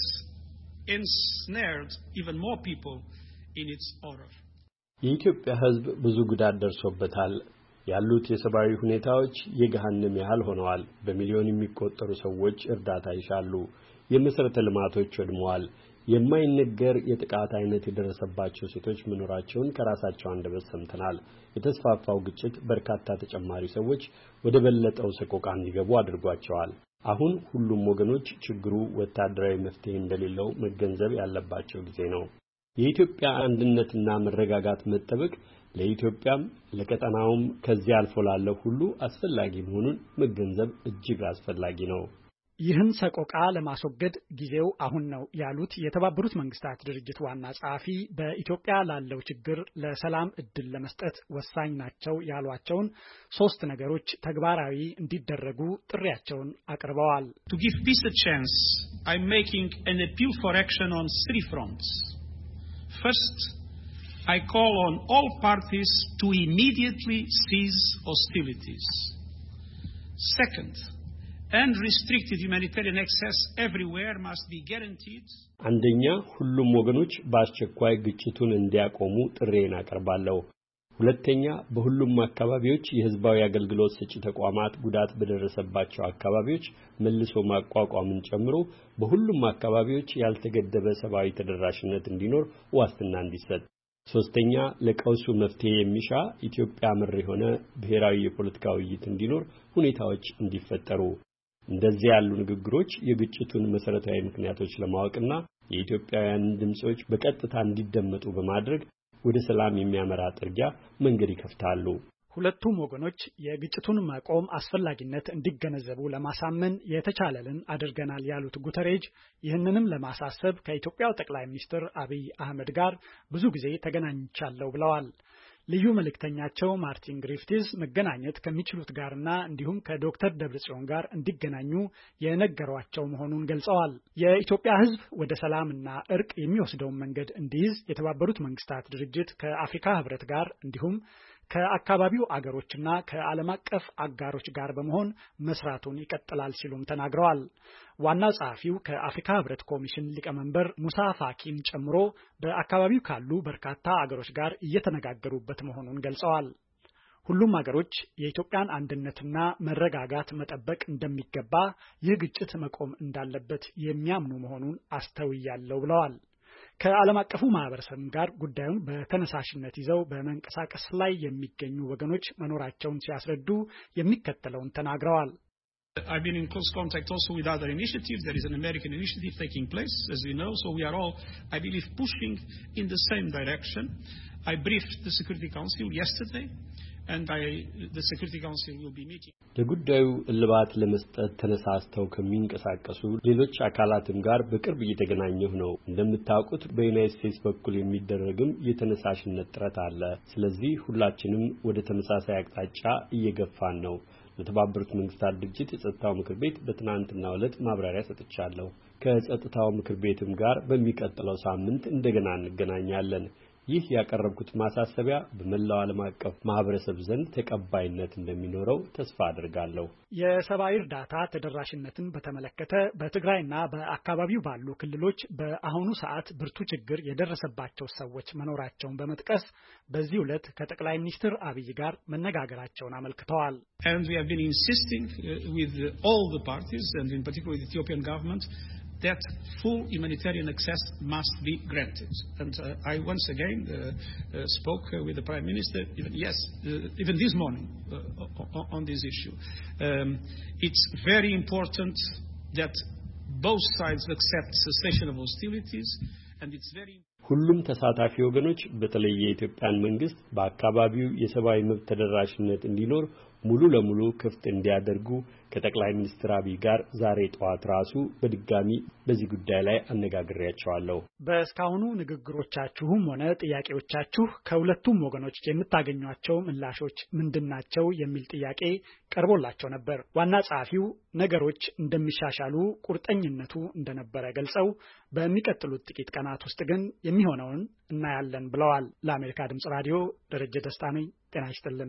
ensnared even more people in its horror. የኢትዮጵያ ሕዝብ ብዙ ጉዳት ደርሶበታል። ያሉት የሰብአዊ ሁኔታዎች የገሃነም ያህል ሆነዋል። በሚሊዮን የሚቆጠሩ ሰዎች እርዳታ ይሻሉ። የመሰረተ ልማቶች ወድመዋል። የማይነገር የጥቃት አይነት የደረሰባቸው ሴቶች መኖራቸውን ከራሳቸው አንደበት ሰምተናል። የተስፋፋው ግጭት በርካታ ተጨማሪ ሰዎች ወደ በለጠው ሰቆቃ እንዲገቡ አድርጓቸዋል። አሁን ሁሉም ወገኖች ችግሩ ወታደራዊ መፍትሄ እንደሌለው መገንዘብ ያለባቸው ጊዜ ነው። የኢትዮጵያ አንድነትና መረጋጋት መጠበቅ ለኢትዮጵያም ለቀጠናውም ከዚያ አልፎ ላለው ሁሉ አስፈላጊ መሆኑን መገንዘብ እጅግ አስፈላጊ ነው። ይህን ሰቆቃ ለማስወገድ ጊዜው አሁን ነው ያሉት የተባበሩት መንግስታት ድርጅት ዋና ጸሐፊ በኢትዮጵያ ላለው ችግር ለሰላም እድል ለመስጠት ወሳኝ ናቸው ያሏቸውን 3 ነገሮች ተግባራዊ እንዲደረጉ ጥሪያቸውን አቅርበዋል። To give peace a chance, I'm making an appeal for action on 3 fronts. First, I call on all parties to immediately cease hostilities. Second, unrestricted humanitarian access everywhere must be guaranteed. አንደኛ ሁሉም ወገኖች በአስቸኳይ ግጭቱን እንዲያቆሙ ጥሬን አቀርባለሁ። ሁለተኛ በሁሉም አካባቢዎች የህዝባዊ አገልግሎት ሰጪ ተቋማት ጉዳት በደረሰባቸው አካባቢዎች መልሶ ማቋቋምን ጨምሮ በሁሉም አካባቢዎች ያልተገደበ ሰብአዊ ተደራሽነት እንዲኖር ዋስትና እንዲሰጥ። ሶስተኛ ለቀውሱ መፍትሄ የሚሻ ኢትዮጵያ መር የሆነ ብሔራዊ የፖለቲካ ውይይት እንዲኖር ሁኔታዎች እንዲፈጠሩ። እንደዚህ ያሉ ንግግሮች የግጭቱን መሰረታዊ ምክንያቶች ለማወቅና የኢትዮጵያውያን ድምጾች በቀጥታ እንዲደመጡ በማድረግ ወደ ሰላም የሚያመራ ጥርጊያ መንገድ ይከፍታሉ። ሁለቱም ወገኖች የግጭቱን መቆም አስፈላጊነት እንዲገነዘቡ ለማሳመን የተቻለልን አድርገናል ያሉት ጉተሬጅ ይህንንም ለማሳሰብ ከኢትዮጵያው ጠቅላይ ሚኒስትር አብይ አህመድ ጋር ብዙ ጊዜ ተገናኝቻለሁ ብለዋል። ልዩ መልእክተኛቸው ማርቲን ግሪፍቲስ መገናኘት ከሚችሉት ጋርና እንዲሁም ከዶክተር ደብረጽዮን ጋር እንዲገናኙ የነገሯቸው መሆኑን ገልጸዋል። የኢትዮጵያ ሕዝብ ወደ ሰላምና እርቅ የሚወስደውን መንገድ እንዲይዝ የተባበሩት መንግስታት ድርጅት ከአፍሪካ ህብረት ጋር እንዲሁም ከአካባቢው አገሮችና ከዓለም አቀፍ አጋሮች ጋር በመሆን መስራቱን ይቀጥላል ሲሉም ተናግረዋል። ዋና ጸሐፊው ከአፍሪካ ህብረት ኮሚሽን ሊቀመንበር ሙሳ ፋኪን ጨምሮ በአካባቢው ካሉ በርካታ አገሮች ጋር እየተነጋገሩበት መሆኑን ገልጸዋል። ሁሉም አገሮች የኢትዮጵያን አንድነትና መረጋጋት መጠበቅ እንደሚገባ፣ ይህ ግጭት መቆም እንዳለበት የሚያምኑ መሆኑን አስተውያለሁ ብለዋል። ከዓለም አቀፉ ማህበረሰብ ጋር ጉዳዩን በተነሳሽነት ይዘው በመንቀሳቀስ ላይ የሚገኙ ወገኖች መኖራቸውን ሲያስረዱ የሚከተለውን ተናግረዋል። I've been in close contact also with other initiatives. There is an American initiative taking place, as we know, so we are all, I believe, pushing in the same direction. I briefed the Security Council yesterday. And the Security Council will be meeting. ለጉዳዩ እልባት ለመስጠት ተነሳስተው ከሚንቀሳቀሱ ሌሎች አካላትም ጋር በቅርብ እየተገናኘሁ ነው። እንደምታውቁት በዩናይትድ ስቴትስ በኩል የሚደረግም የተነሳሽነት ጥረት አለ። ስለዚህ ሁላችንም ወደ ተመሳሳይ አቅጣጫ እየገፋን ነው። ለተባበሩት መንግስታት ድርጅት የጸጥታው ምክር ቤት በትናንትናው ዕለት ማብራሪያ ሰጥቻለሁ። ከጸጥታው ምክር ቤትም ጋር በሚቀጥለው ሳምንት እንደገና እንገናኛለን። ይህ ያቀረብኩት ማሳሰቢያ በመላው ዓለም አቀፍ ማህበረሰብ ዘንድ ተቀባይነት እንደሚኖረው ተስፋ አድርጋለሁ። የሰብአዊ እርዳታ ተደራሽነትን በተመለከተ በትግራይና በአካባቢው ባሉ ክልሎች በአሁኑ ሰዓት ብርቱ ችግር የደረሰባቸው ሰዎች መኖራቸውን በመጥቀስ በዚህ ዕለት ከጠቅላይ ሚኒስትር አብይ ጋር መነጋገራቸውን አመልክተዋል። And we have been insisting with all the parties and in particular the Ethiopian government that full humanitarian access must be granted. And I once again spoke with the Prime Minister, even this morning, on this issue. It's very important that both sides accept cessation of hostilities, and it's very ሁሉም ተሳታፊ ወገኖች በተለይ የኢትዮጵያን መንግስት በአካባቢው የሰብአዊ መብት ተደራሽነት እንዲኖር ሙሉ ለሙሉ ክፍት እንዲያደርጉ ከጠቅላይ ሚኒስትር አብይ ጋር ዛሬ ጠዋት ራሱ በድጋሚ በዚህ ጉዳይ ላይ አነጋግሬያቸዋለሁ። በእስካሁኑ ንግግሮቻችሁም ሆነ ጥያቄዎቻችሁ ከሁለቱም ወገኖች የምታገኟቸው ምላሾች ምንድናቸው የሚል ጥያቄ ቀርቦላቸው ነበር። ዋና ጸሐፊው ነገሮች እንደሚሻሻሉ ቁርጠኝነቱ እንደነበረ ገልጸው በሚቀጥሉት ጥቂት ቀናት ውስጥ ግን የሚሆነውን እናያለን ብለዋል። ለአሜሪካ ድምጽ ራዲዮ ደረጀ ደስታ ነኝ። ጤና ይስጥልን።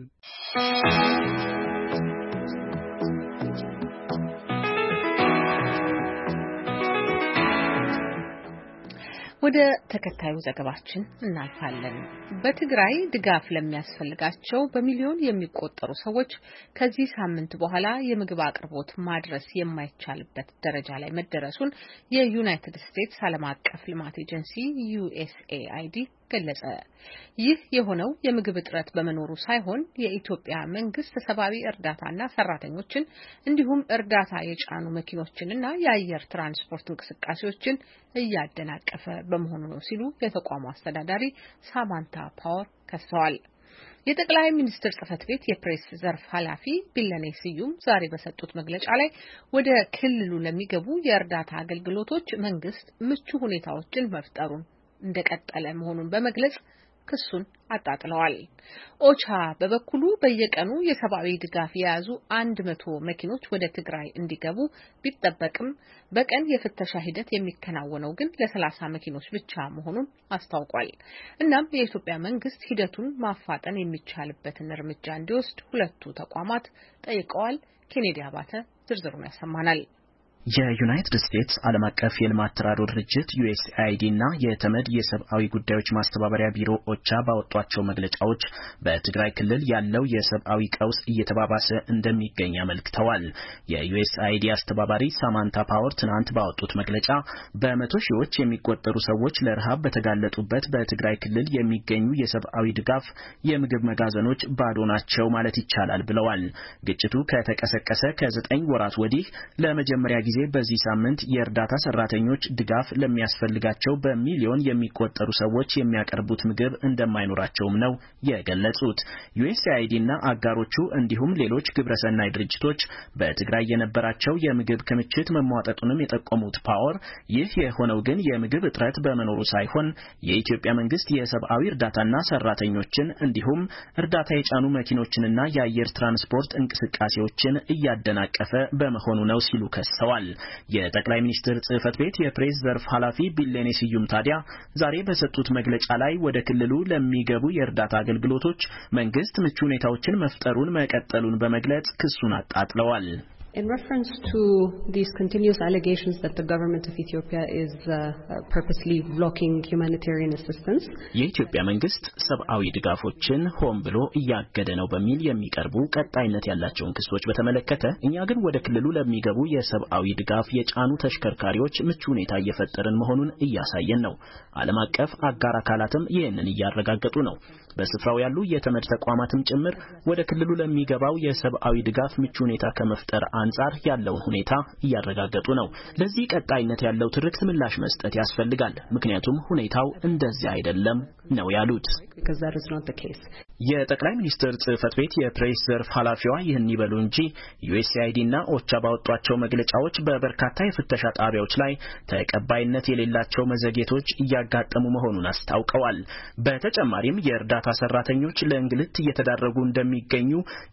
ወደ ተከታዩ ዘገባችን እናልፋለን። በትግራይ ድጋፍ ለሚያስፈልጋቸው በሚሊዮን የሚቆጠሩ ሰዎች ከዚህ ሳምንት በኋላ የምግብ አቅርቦት ማድረስ የማይቻልበት ደረጃ ላይ መደረሱን የዩናይትድ ስቴትስ ዓለም አቀፍ ልማት ኤጀንሲ USAID ገለጸ። ይህ የሆነው የምግብ እጥረት በመኖሩ ሳይሆን የኢትዮጵያ መንግስት ሰብአዊ እርዳታና ሰራተኞችን እንዲሁም እርዳታ የጫኑ መኪኖችንና የአየር ትራንስፖርት እንቅስቃሴዎችን እያደናቀፈ በመሆኑ ነው ሲሉ የተቋሙ አስተዳዳሪ ሳማንታ ፓወር ከሰዋል። የጠቅላይ ሚኒስትር ጽህፈት ቤት የፕሬስ ዘርፍ ኃላፊ ቢለኔ ስዩም ዛሬ በሰጡት መግለጫ ላይ ወደ ክልሉ ለሚገቡ የእርዳታ አገልግሎቶች መንግስት ምቹ ሁኔታዎችን መፍጠሩን እንደቀጠለ መሆኑን በመግለጽ ክሱን አጣጥለዋል። ኦቻ በበኩሉ በየቀኑ የሰብአዊ ድጋፍ የያዙ 100 መኪኖች ወደ ትግራይ እንዲገቡ ቢጠበቅም በቀን የፍተሻ ሂደት የሚከናወነው ግን ለ30 መኪኖች ብቻ መሆኑን አስታውቋል። እናም የኢትዮጵያ መንግስት ሂደቱን ማፋጠን የሚቻልበትን እርምጃ እንዲወስድ ሁለቱ ተቋማት ጠይቀዋል። ኬኔዲ አባተ ዝርዝሩን ያሰማናል። የዩናይትድ ስቴትስ ዓለም አቀፍ የልማት ተራድኦ ድርጅት USAID እና የተመድ የሰብአዊ ጉዳዮች ማስተባበሪያ ቢሮ ኦቻ ባወጧቸው መግለጫዎች በትግራይ ክልል ያለው የሰብአዊ ቀውስ እየተባባሰ እንደሚገኝ አመልክተዋል። የUSAID አስተባባሪ ሳማንታ ፓወር ትናንት ባወጡት መግለጫ በመቶ ሺዎች የሚቆጠሩ ሰዎች ለረሃብ በተጋለጡበት በትግራይ ክልል የሚገኙ የሰብአዊ ድጋፍ የምግብ መጋዘኖች ባዶ ናቸው ማለት ይቻላል ብለዋል። ግጭቱ ከተቀሰቀሰ ከ9 ወራት ወዲህ ለመጀመሪያ ጊዜ ጊዜ በዚህ ሳምንት የእርዳታ ሰራተኞች ድጋፍ ለሚያስፈልጋቸው በሚሊዮን የሚቆጠሩ ሰዎች የሚያቀርቡት ምግብ እንደማይኖራቸውም ነው የገለጹት። USAID እና አጋሮቹ እንዲሁም ሌሎች ግብረሰናይ ድርጅቶች በትግራይ የነበራቸው የምግብ ክምችት መሟጠጡንም የጠቆሙት ፓወር ይህ የሆነው ግን የምግብ እጥረት በመኖሩ ሳይሆን የኢትዮጵያ መንግስት የሰብአዊ እርዳታና ሰራተኞችን እንዲሁም እርዳታ የጫኑ መኪኖችንና የአየር ትራንስፖርት እንቅስቃሴዎችን እያደናቀፈ በመሆኑ ነው ሲሉ ከሰዋል። የጠቅላይ ሚኒስትር ጽህፈት ቤት የፕሬስ ዘርፍ ኃላፊ ቢሌኔ ስዩም ታዲያ ዛሬ በሰጡት መግለጫ ላይ ወደ ክልሉ ለሚገቡ የእርዳታ አገልግሎቶች መንግስት ምቹ ሁኔታዎችን መፍጠሩን መቀጠሉን በመግለጽ ክሱን አጣጥለዋል። In reference to these continuous allegations that the government of Ethiopia is purposely blocking humanitarian assistance, የኢትዮጵያ መንግስት ሰብአዊ ድጋፎችን ሆን ብሎ እያገደ ነው በሚል የሚቀርቡ ቀጣይነት ያላቸውን ክሶች በተመለከተ እኛ ግን ወደ ክልሉ ለሚገቡ የሰብአዊ ድጋፍ የጫኑ ተሽከርካሪዎች ምቹ ሁኔታ እየፈጠርን መሆኑን እያሳየን ነው። ዓለም አቀፍ አጋር አካላትም ይህንን እያረጋገጡ ነው። በስፍራው ያሉ የተመድ ተቋማትም ጭምር ወደ ክልሉ ለሚገባው የሰብአዊ ድጋፍ ምቹ ሁኔታ ከመፍጠር አንጻር ያለውን ሁኔታ እያረጋገጡ ነው። ለዚህ ቀጣይነት ያለው ትርክት ምላሽ መስጠት ያስፈልጋል። ምክንያቱም ሁኔታው እንደዚህ አይደለም ነው ያሉት። የጠቅላይ ሚኒስትር ጽህፈት ቤት የፕሬስ ዘርፍ ኃላፊዋ ይህን ይበሉ እንጂ USAID እና ኦቻ ባወጧቸው መግለጫዎች በበርካታ የፍተሻ ጣቢያዎች ላይ ተቀባይነት የሌላቸው መዘግየቶች እያጋጠሙ መሆኑን አስታውቀዋል። በተጨማሪም የእርዳታ ሰራተኞች ለእንግልት እየተዳረጉ እንደሚገኙ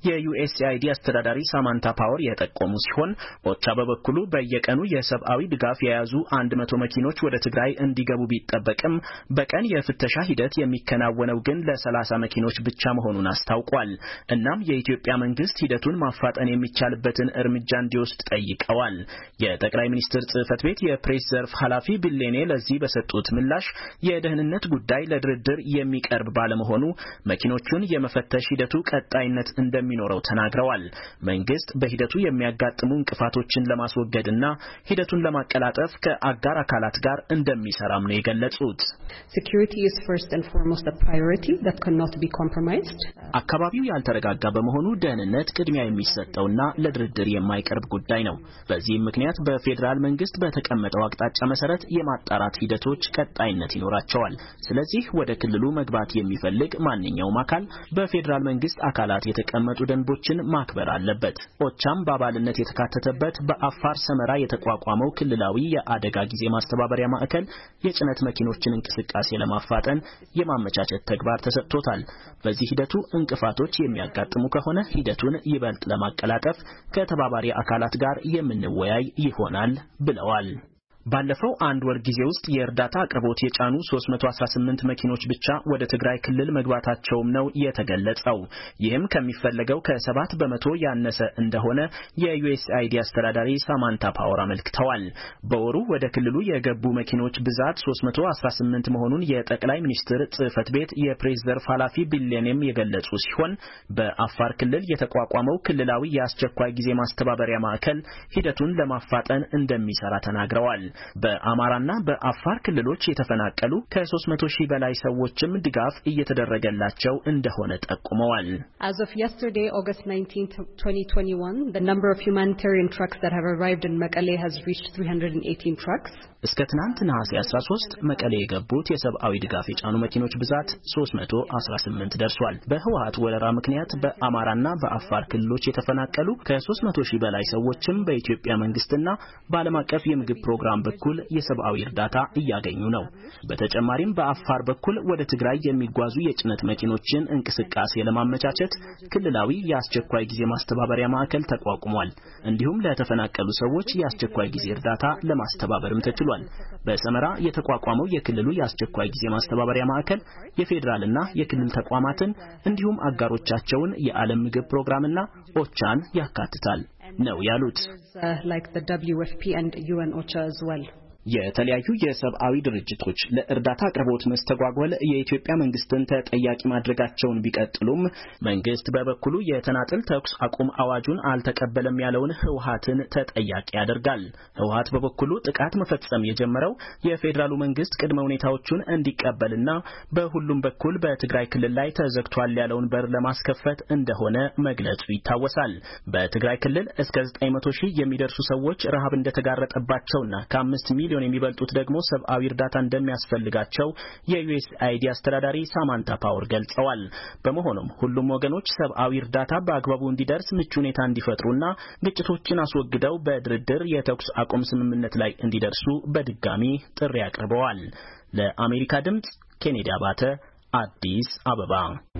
የUSAID አስተዳዳሪ ሳማንታ ፓወር የጠቆሙ ሲሆን ኦቻ በበኩሉ በየቀኑ የሰብአዊ ድጋፍ የያዙ 100 መኪኖች ወደ ትግራይ እንዲገቡ ቢጠበቅም በቀን የፍተሻ ሂደት የሚከናወነው ግን ለ30 መኪኖች ብቻ መሆኑን አስታውቋል። እናም የኢትዮጵያ መንግስት ሂደቱን ማፋጠን የሚቻልበትን እርምጃ እንዲወስድ ጠይቀዋል። የጠቅላይ ሚኒስትር ጽህፈት ቤት የፕሬስ ዘርፍ ኃላፊ ቢሌኔ ለዚህ በሰጡት ምላሽ የደህንነት ጉዳይ ለድርድር የሚቀርብ ባለመሆኑ መኪኖቹን የመፈተሽ ሂደቱ ቀጣይነት እንደሚኖረው ተናግረዋል። መንግስት በሂደቱ የሚያጋጥሙ እንቅፋቶችን ለማስወገድና ሂደቱን ለማቀላጠፍ ከአጋር አካላት ጋር እንደሚሰራም ነው የገለጹት። Security is first and foremost a priority that cannot be compromised. አካባቢው ያልተረጋጋ በመሆኑ ደህንነት ቅድሚያ የሚሰጠውና ለድርድር የማይቀርብ ጉዳይ ነው። በዚህም ምክንያት በፌደራል መንግስት በተቀመጠው አቅጣጫ መሰረት የማጣራት ሂደቶች ቀጣይነት ይኖራቸዋል። ስለዚህ ወደ ክልሉ መግባት የሚፈልግ ማንኛውም አካል በፌደራል መንግስት አካላት የተቀመጡ ደንቦችን ማክበር አለበት። ኦቻም በአባልነት የተካተተበት በአፋር ሰመራ የተቋቋመው ክልላዊ የአደጋ ጊዜ ማስተባበሪያ ማዕከል የጭነት መኪኖችን እንቅስቃሴ ለማፋጠን የማመቻቸት ተግባር ተሰጥቶታል። በዚህ ሂደቱ እንቅፋቶች የሚያጋጥሙ ከሆነ ሂደቱን ይበልጥ ለማቀላጠፍ ከተባባሪ አካላት ጋር የምንወያይ ይሆናል ብለዋል። ባለፈው አንድ ወር ጊዜ ውስጥ የእርዳታ አቅርቦት የጫኑ 318 መኪኖች ብቻ ወደ ትግራይ ክልል መግባታቸውም ነው የተገለጸው። ይህም ከሚፈለገው ከ7 በመቶ ያነሰ እንደሆነ የUSAID አስተዳዳሪ ሳማንታ ፓወር አመልክተዋል። በወሩ ወደ ክልሉ የገቡ መኪኖች ብዛት 318 መሆኑን የጠቅላይ ሚኒስትር ጽህፈት ቤት የፕሬስ ዘርፍ ኃላፊ ቢሌኔም የገለጹ ሲሆን በአፋር ክልል የተቋቋመው ክልላዊ የአስቸኳይ ጊዜ ማስተባበሪያ ማዕከል ሂደቱን ለማፋጠን እንደሚሰራ ተናግረዋል። በአማራና በአፋር ክልሎች የተፈናቀሉ ከ300 ሺህ በላይ ሰዎችም ድጋፍ እየተደረገላቸው እንደሆነ ጠቁመዋል። As of yesterday, August 19, 2021, the number of humanitarian trucks that have arrived in Mekelle has reached 318 trucks. እስከ ትናንት ነሐሴ 13 መቀሌ የገቡት የሰብአዊ ድጋፍ የጫኑ መኪኖች ብዛት 318 ደርሷል። በህወሓት ወረራ ምክንያት በአማራና በአፋር ክልሎች የተፈናቀሉ ከ300 ሺህ በላይ ሰዎችም በኢትዮጵያ መንግስትና በዓለም አቀፍ የምግብ ፕሮግራም በኩል የሰብአዊ እርዳታ እያገኙ ነው። በተጨማሪም በአፋር በኩል ወደ ትግራይ የሚጓዙ የጭነት መኪኖችን እንቅስቃሴ ለማመቻቸት ክልላዊ የአስቸኳይ ጊዜ ማስተባበሪያ ማዕከል ተቋቁሟል። እንዲሁም ለተፈናቀሉ ሰዎች የአስቸኳይ ጊዜ እርዳታ ለማስተባበርም ተችሏል። በሰመራ የተቋቋመው የክልሉ የአስቸኳይ ጊዜ ማስተባበሪያ ማዕከል የፌደራልና የክልል ተቋማትን እንዲሁም አጋሮቻቸውን የዓለም ምግብ ፕሮግራምና ኦቻን ያካትታል ነው ያሉት። Like the WFP and UN OCHA as well. የተለያዩ የሰብአዊ ድርጅቶች ለእርዳታ አቅርቦት መስተጓጎል የኢትዮጵያ መንግስትን ተጠያቂ ማድረጋቸውን ቢቀጥሉም መንግስት በበኩሉ የተናጠል ተኩስ አቁም አዋጁን አልተቀበለም ያለውን ህወሓትን ተጠያቂ ያደርጋል። ህወሓት በበኩሉ ጥቃት መፈጸም የጀመረው የፌዴራሉ መንግስት ቅድመ ሁኔታዎቹን እንዲቀበልና በሁሉም በኩል በትግራይ ክልል ላይ ተዘግቷል ያለውን በር ለማስከፈት እንደሆነ መግለጹ ይታወሳል። በትግራይ ክልል እስከ 900 ሺህ የሚደርሱ ሰዎች ረሃብ እንደተጋረጠባቸውና ከ5 ሚሊዮን የሚበልጡት ደግሞ ሰብአዊ እርዳታ እንደሚያስፈልጋቸው የዩኤስአይዲ አስተዳዳሪ ሳማንታ ፓወር ገልጸዋል። በመሆኑም ሁሉም ወገኖች ሰብአዊ እርዳታ በአግባቡ እንዲደርስ ምቹ ሁኔታ እንዲፈጥሩና ግጭቶችን አስወግደው በድርድር የተኩስ አቁም ስምምነት ላይ እንዲደርሱ በድጋሚ ጥሪ አቅርበዋል። ለአሜሪካ ድምጽ ኬኔዲ አባተ አዲስ አበባ።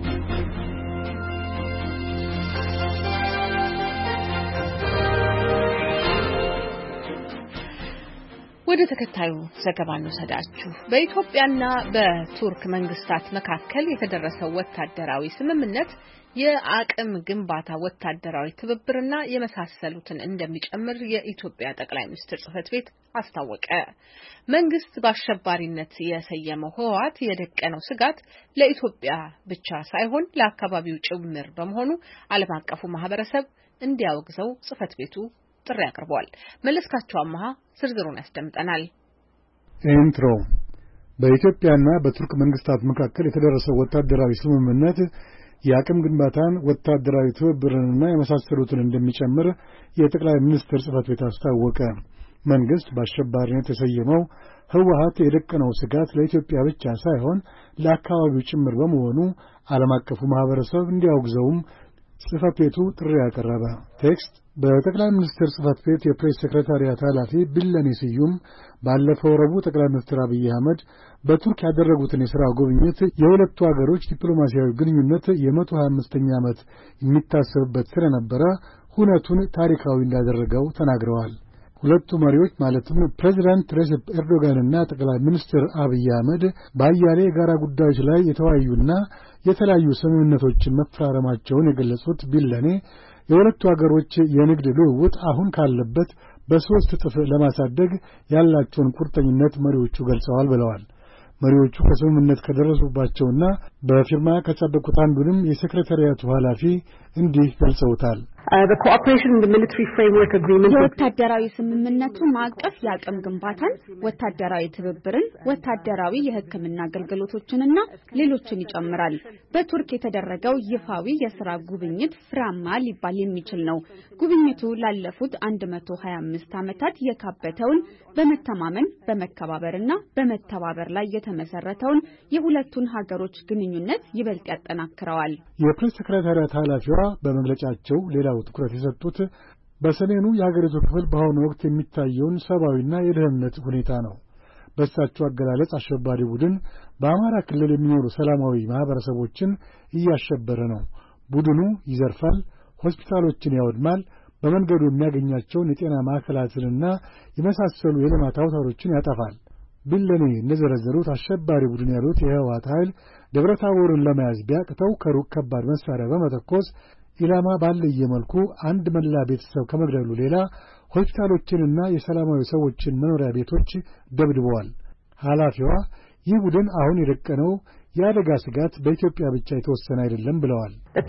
ወደ ተከታዩ ዘገባ እንወስዳችሁ። በኢትዮጵያና በቱርክ መንግስታት መካከል የተደረሰው ወታደራዊ ስምምነት የአቅም ግንባታ፣ ወታደራዊ ትብብርና የመሳሰሉትን እንደሚጨምር የኢትዮጵያ ጠቅላይ ሚኒስትር ጽህፈት ቤት አስታወቀ። መንግስት በአሸባሪነት የሰየመው ህወሓት የደቀነው ስጋት ለኢትዮጵያ ብቻ ሳይሆን ለአካባቢው ጭምር በመሆኑ ዓለም አቀፉ ማህበረሰብ እንዲያወግዘው ጽህፈት ቤቱ ጥሪ አቅርቧል። መለስካቸው አማሃ ዝርዝሩን ያስደምጠናል። ኢንትሮ በኢትዮጵያና በቱርክ መንግስታት መካከል የተደረሰው ወታደራዊ ስምምነት የአቅም ግንባታን፣ ወታደራዊ ትብብርንና የመሳሰሉትን እንደሚጨምር የጠቅላይ ሚኒስትር ጽህፈት ቤት አስታወቀ። መንግስት በአሸባሪነት የሰየመው ህወሓት የደቀነው ስጋት ለኢትዮጵያ ብቻ ሳይሆን ለአካባቢው ጭምር በመሆኑ ዓለም አቀፉ ማህበረሰብ እንዲያወግዘውም ጽህፈት ቤቱ ጥሪ ያቀረበ። ቴክስት በጠቅላይ ሚኒስትር ጽህፈት ቤት የፕሬስ ሴክሬታሪያት ኃላፊ ቢለኔ ስዩም ባለፈው ረቡዕ ጠቅላይ ሚኒስትር አብይ አህመድ በቱርክ ያደረጉትን የሥራ ጉብኝት የሁለቱ አገሮች ዲፕሎማሲያዊ ግንኙነት የ125ኛ ዓመት የሚታሰብበት ስለነበረ ሁነቱን ታሪካዊ እንዳደረገው ተናግረዋል። ሁለቱ መሪዎች ማለትም ፕሬዚዳንት ሬሴፕ ኤርዶጋንና ጠቅላይ ሚኒስትር አብይ አህመድ በአያሌ የጋራ ጉዳዮች ላይ የተወያዩና የተለያዩ ስምምነቶችን መፈራረማቸውን የገለጹት ቢለኔ የሁለቱ አገሮች የንግድ ልውውጥ አሁን ካለበት በ3 እጥፍ ለማሳደግ ያላቸውን ቁርጠኝነት መሪዎቹ ገልጸዋል ብለዋል። መሪዎቹ ከስምምነት ከደረሱባቸውና በፊርማ ከጸደቁት አንዱንም የሴክሬታሪያቱ ኃላፊ እንዲህ ገልጸውታል። The cooperation in the military framework agreement ወታደራዊ ስምምነቱ ማዕቀፍ የአቅም ግንባታን፣ ወታደራዊ ትብብርን፣ ወታደራዊ የሕክምና አገልግሎቶችንና ሌሎችን ይጨምራል። በቱርክ የተደረገው ይፋዊ የሥራ ጉብኝት ፍሬያማ ሊባል የሚችል ነው። ጉብኝቱ ላለፉት 125 ዓመታት የካበተውን በመተማመን በመከባበርና በመተባበር ላይ የተመሰረተውን የሁለቱን ሀገሮች ግንኙነት ይበልጥ ያጠናክረዋል። የፕሬስ ሴክሬታሪያት ኃላፊዋ በመግለጫቸው ሌላው ትኩረት የሰጡት በሰሜኑ የሀገሪቱ ክፍል በአሁኑ ወቅት የሚታየውን ሰብአዊና የደህንነት ሁኔታ ነው። በእሳቸው አገላለጽ አሸባሪ ቡድን በአማራ ክልል የሚኖሩ ሰላማዊ ማህበረሰቦችን እያሸበረ ነው። ቡድኑ ይዘርፋል፣ ሆስፒታሎችን ያወድማል፣ በመንገዱ የሚያገኛቸውን የጤና ማዕከላትንና የመሳሰሉ የልማት አውታሮችን ያጠፋል። ቢለኔ እንደዘረዘሩት አሸባሪ ቡድን ያሉት የህወሓት ኃይል ደብረታቦርን ለመያዝ ቢያቅተው ከሩቅ ከባድ መሳሪያ በመተኮስ ኢላማ ባለየ መልኩ አንድ መላ ቤተሰብ ከመግደሉ ሌላ ሆስፒታሎችንና የሰላማዊ ሰዎችን መኖሪያ ቤቶች ደብድበዋል። ኃላፊዋ ይህ ቡድን አሁን የደቀነው የአደጋ ስጋት በኢትዮጵያ ብቻ የተወሰነ አይደለም ብለዋል።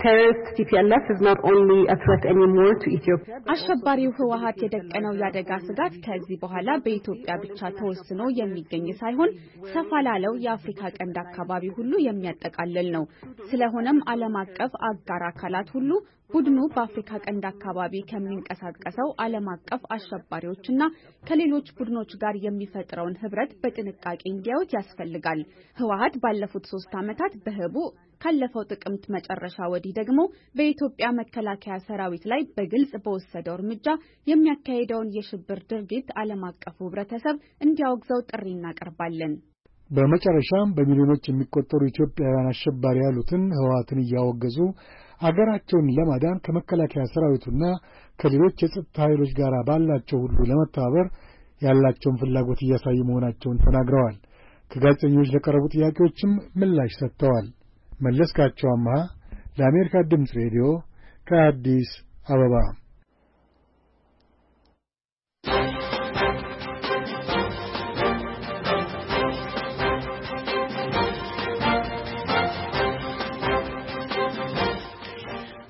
አሸባሪው ህወሓት የደቀነው የአደጋ ስጋት ከዚህ በኋላ በኢትዮጵያ ብቻ ተወስኖ የሚገኝ ሳይሆን ሰፋ ላለው የአፍሪካ ቀንድ አካባቢ ሁሉ የሚያጠቃልል ነው። ስለሆነም ዓለም አቀፍ አጋር አካላት ሁሉ ቡድኑ በአፍሪካ ቀንድ አካባቢ ከሚንቀሳቀሰው ዓለም አቀፍ አሸባሪዎችና ከሌሎች ቡድኖች ጋር የሚፈጥረውን ህብረት በጥንቃቄ እንዲያዩት ያስፈልጋል። ህወሓት ባለፉት 3 ዓመታት በህቡ ካለፈው ጥቅምት መጨረሻ ወዲህ ደግሞ በኢትዮጵያ መከላከያ ሰራዊት ላይ በግልጽ በወሰደው እርምጃ የሚያካሂደውን የሽብር ድርጊት ዓለም አቀፉ ህብረተሰብ እንዲያወግዘው ጥሪ እናቀርባለን። በመጨረሻም በሚሊዮኖች የሚቆጠሩ ኢትዮጵያውያን አሸባሪ ያሉትን ህወሓትን እያወገዙ አገራቸውን ለማዳን ከመከላከያ ሰራዊቱና ከሌሎች የጸጥታ ኃይሎች ጋር ባላቸው ሁሉ ለመተባበር ያላቸውን ፍላጎት እያሳዩ መሆናቸውን ተናግረዋል። ከጋዜጠኞች ለቀረቡ ጥያቄዎችም ምላሽ ሰጥተዋል። መለስካቸው አማሃ ለአሜሪካ ድምፅ ሬዲዮ ከአዲስ አበባ።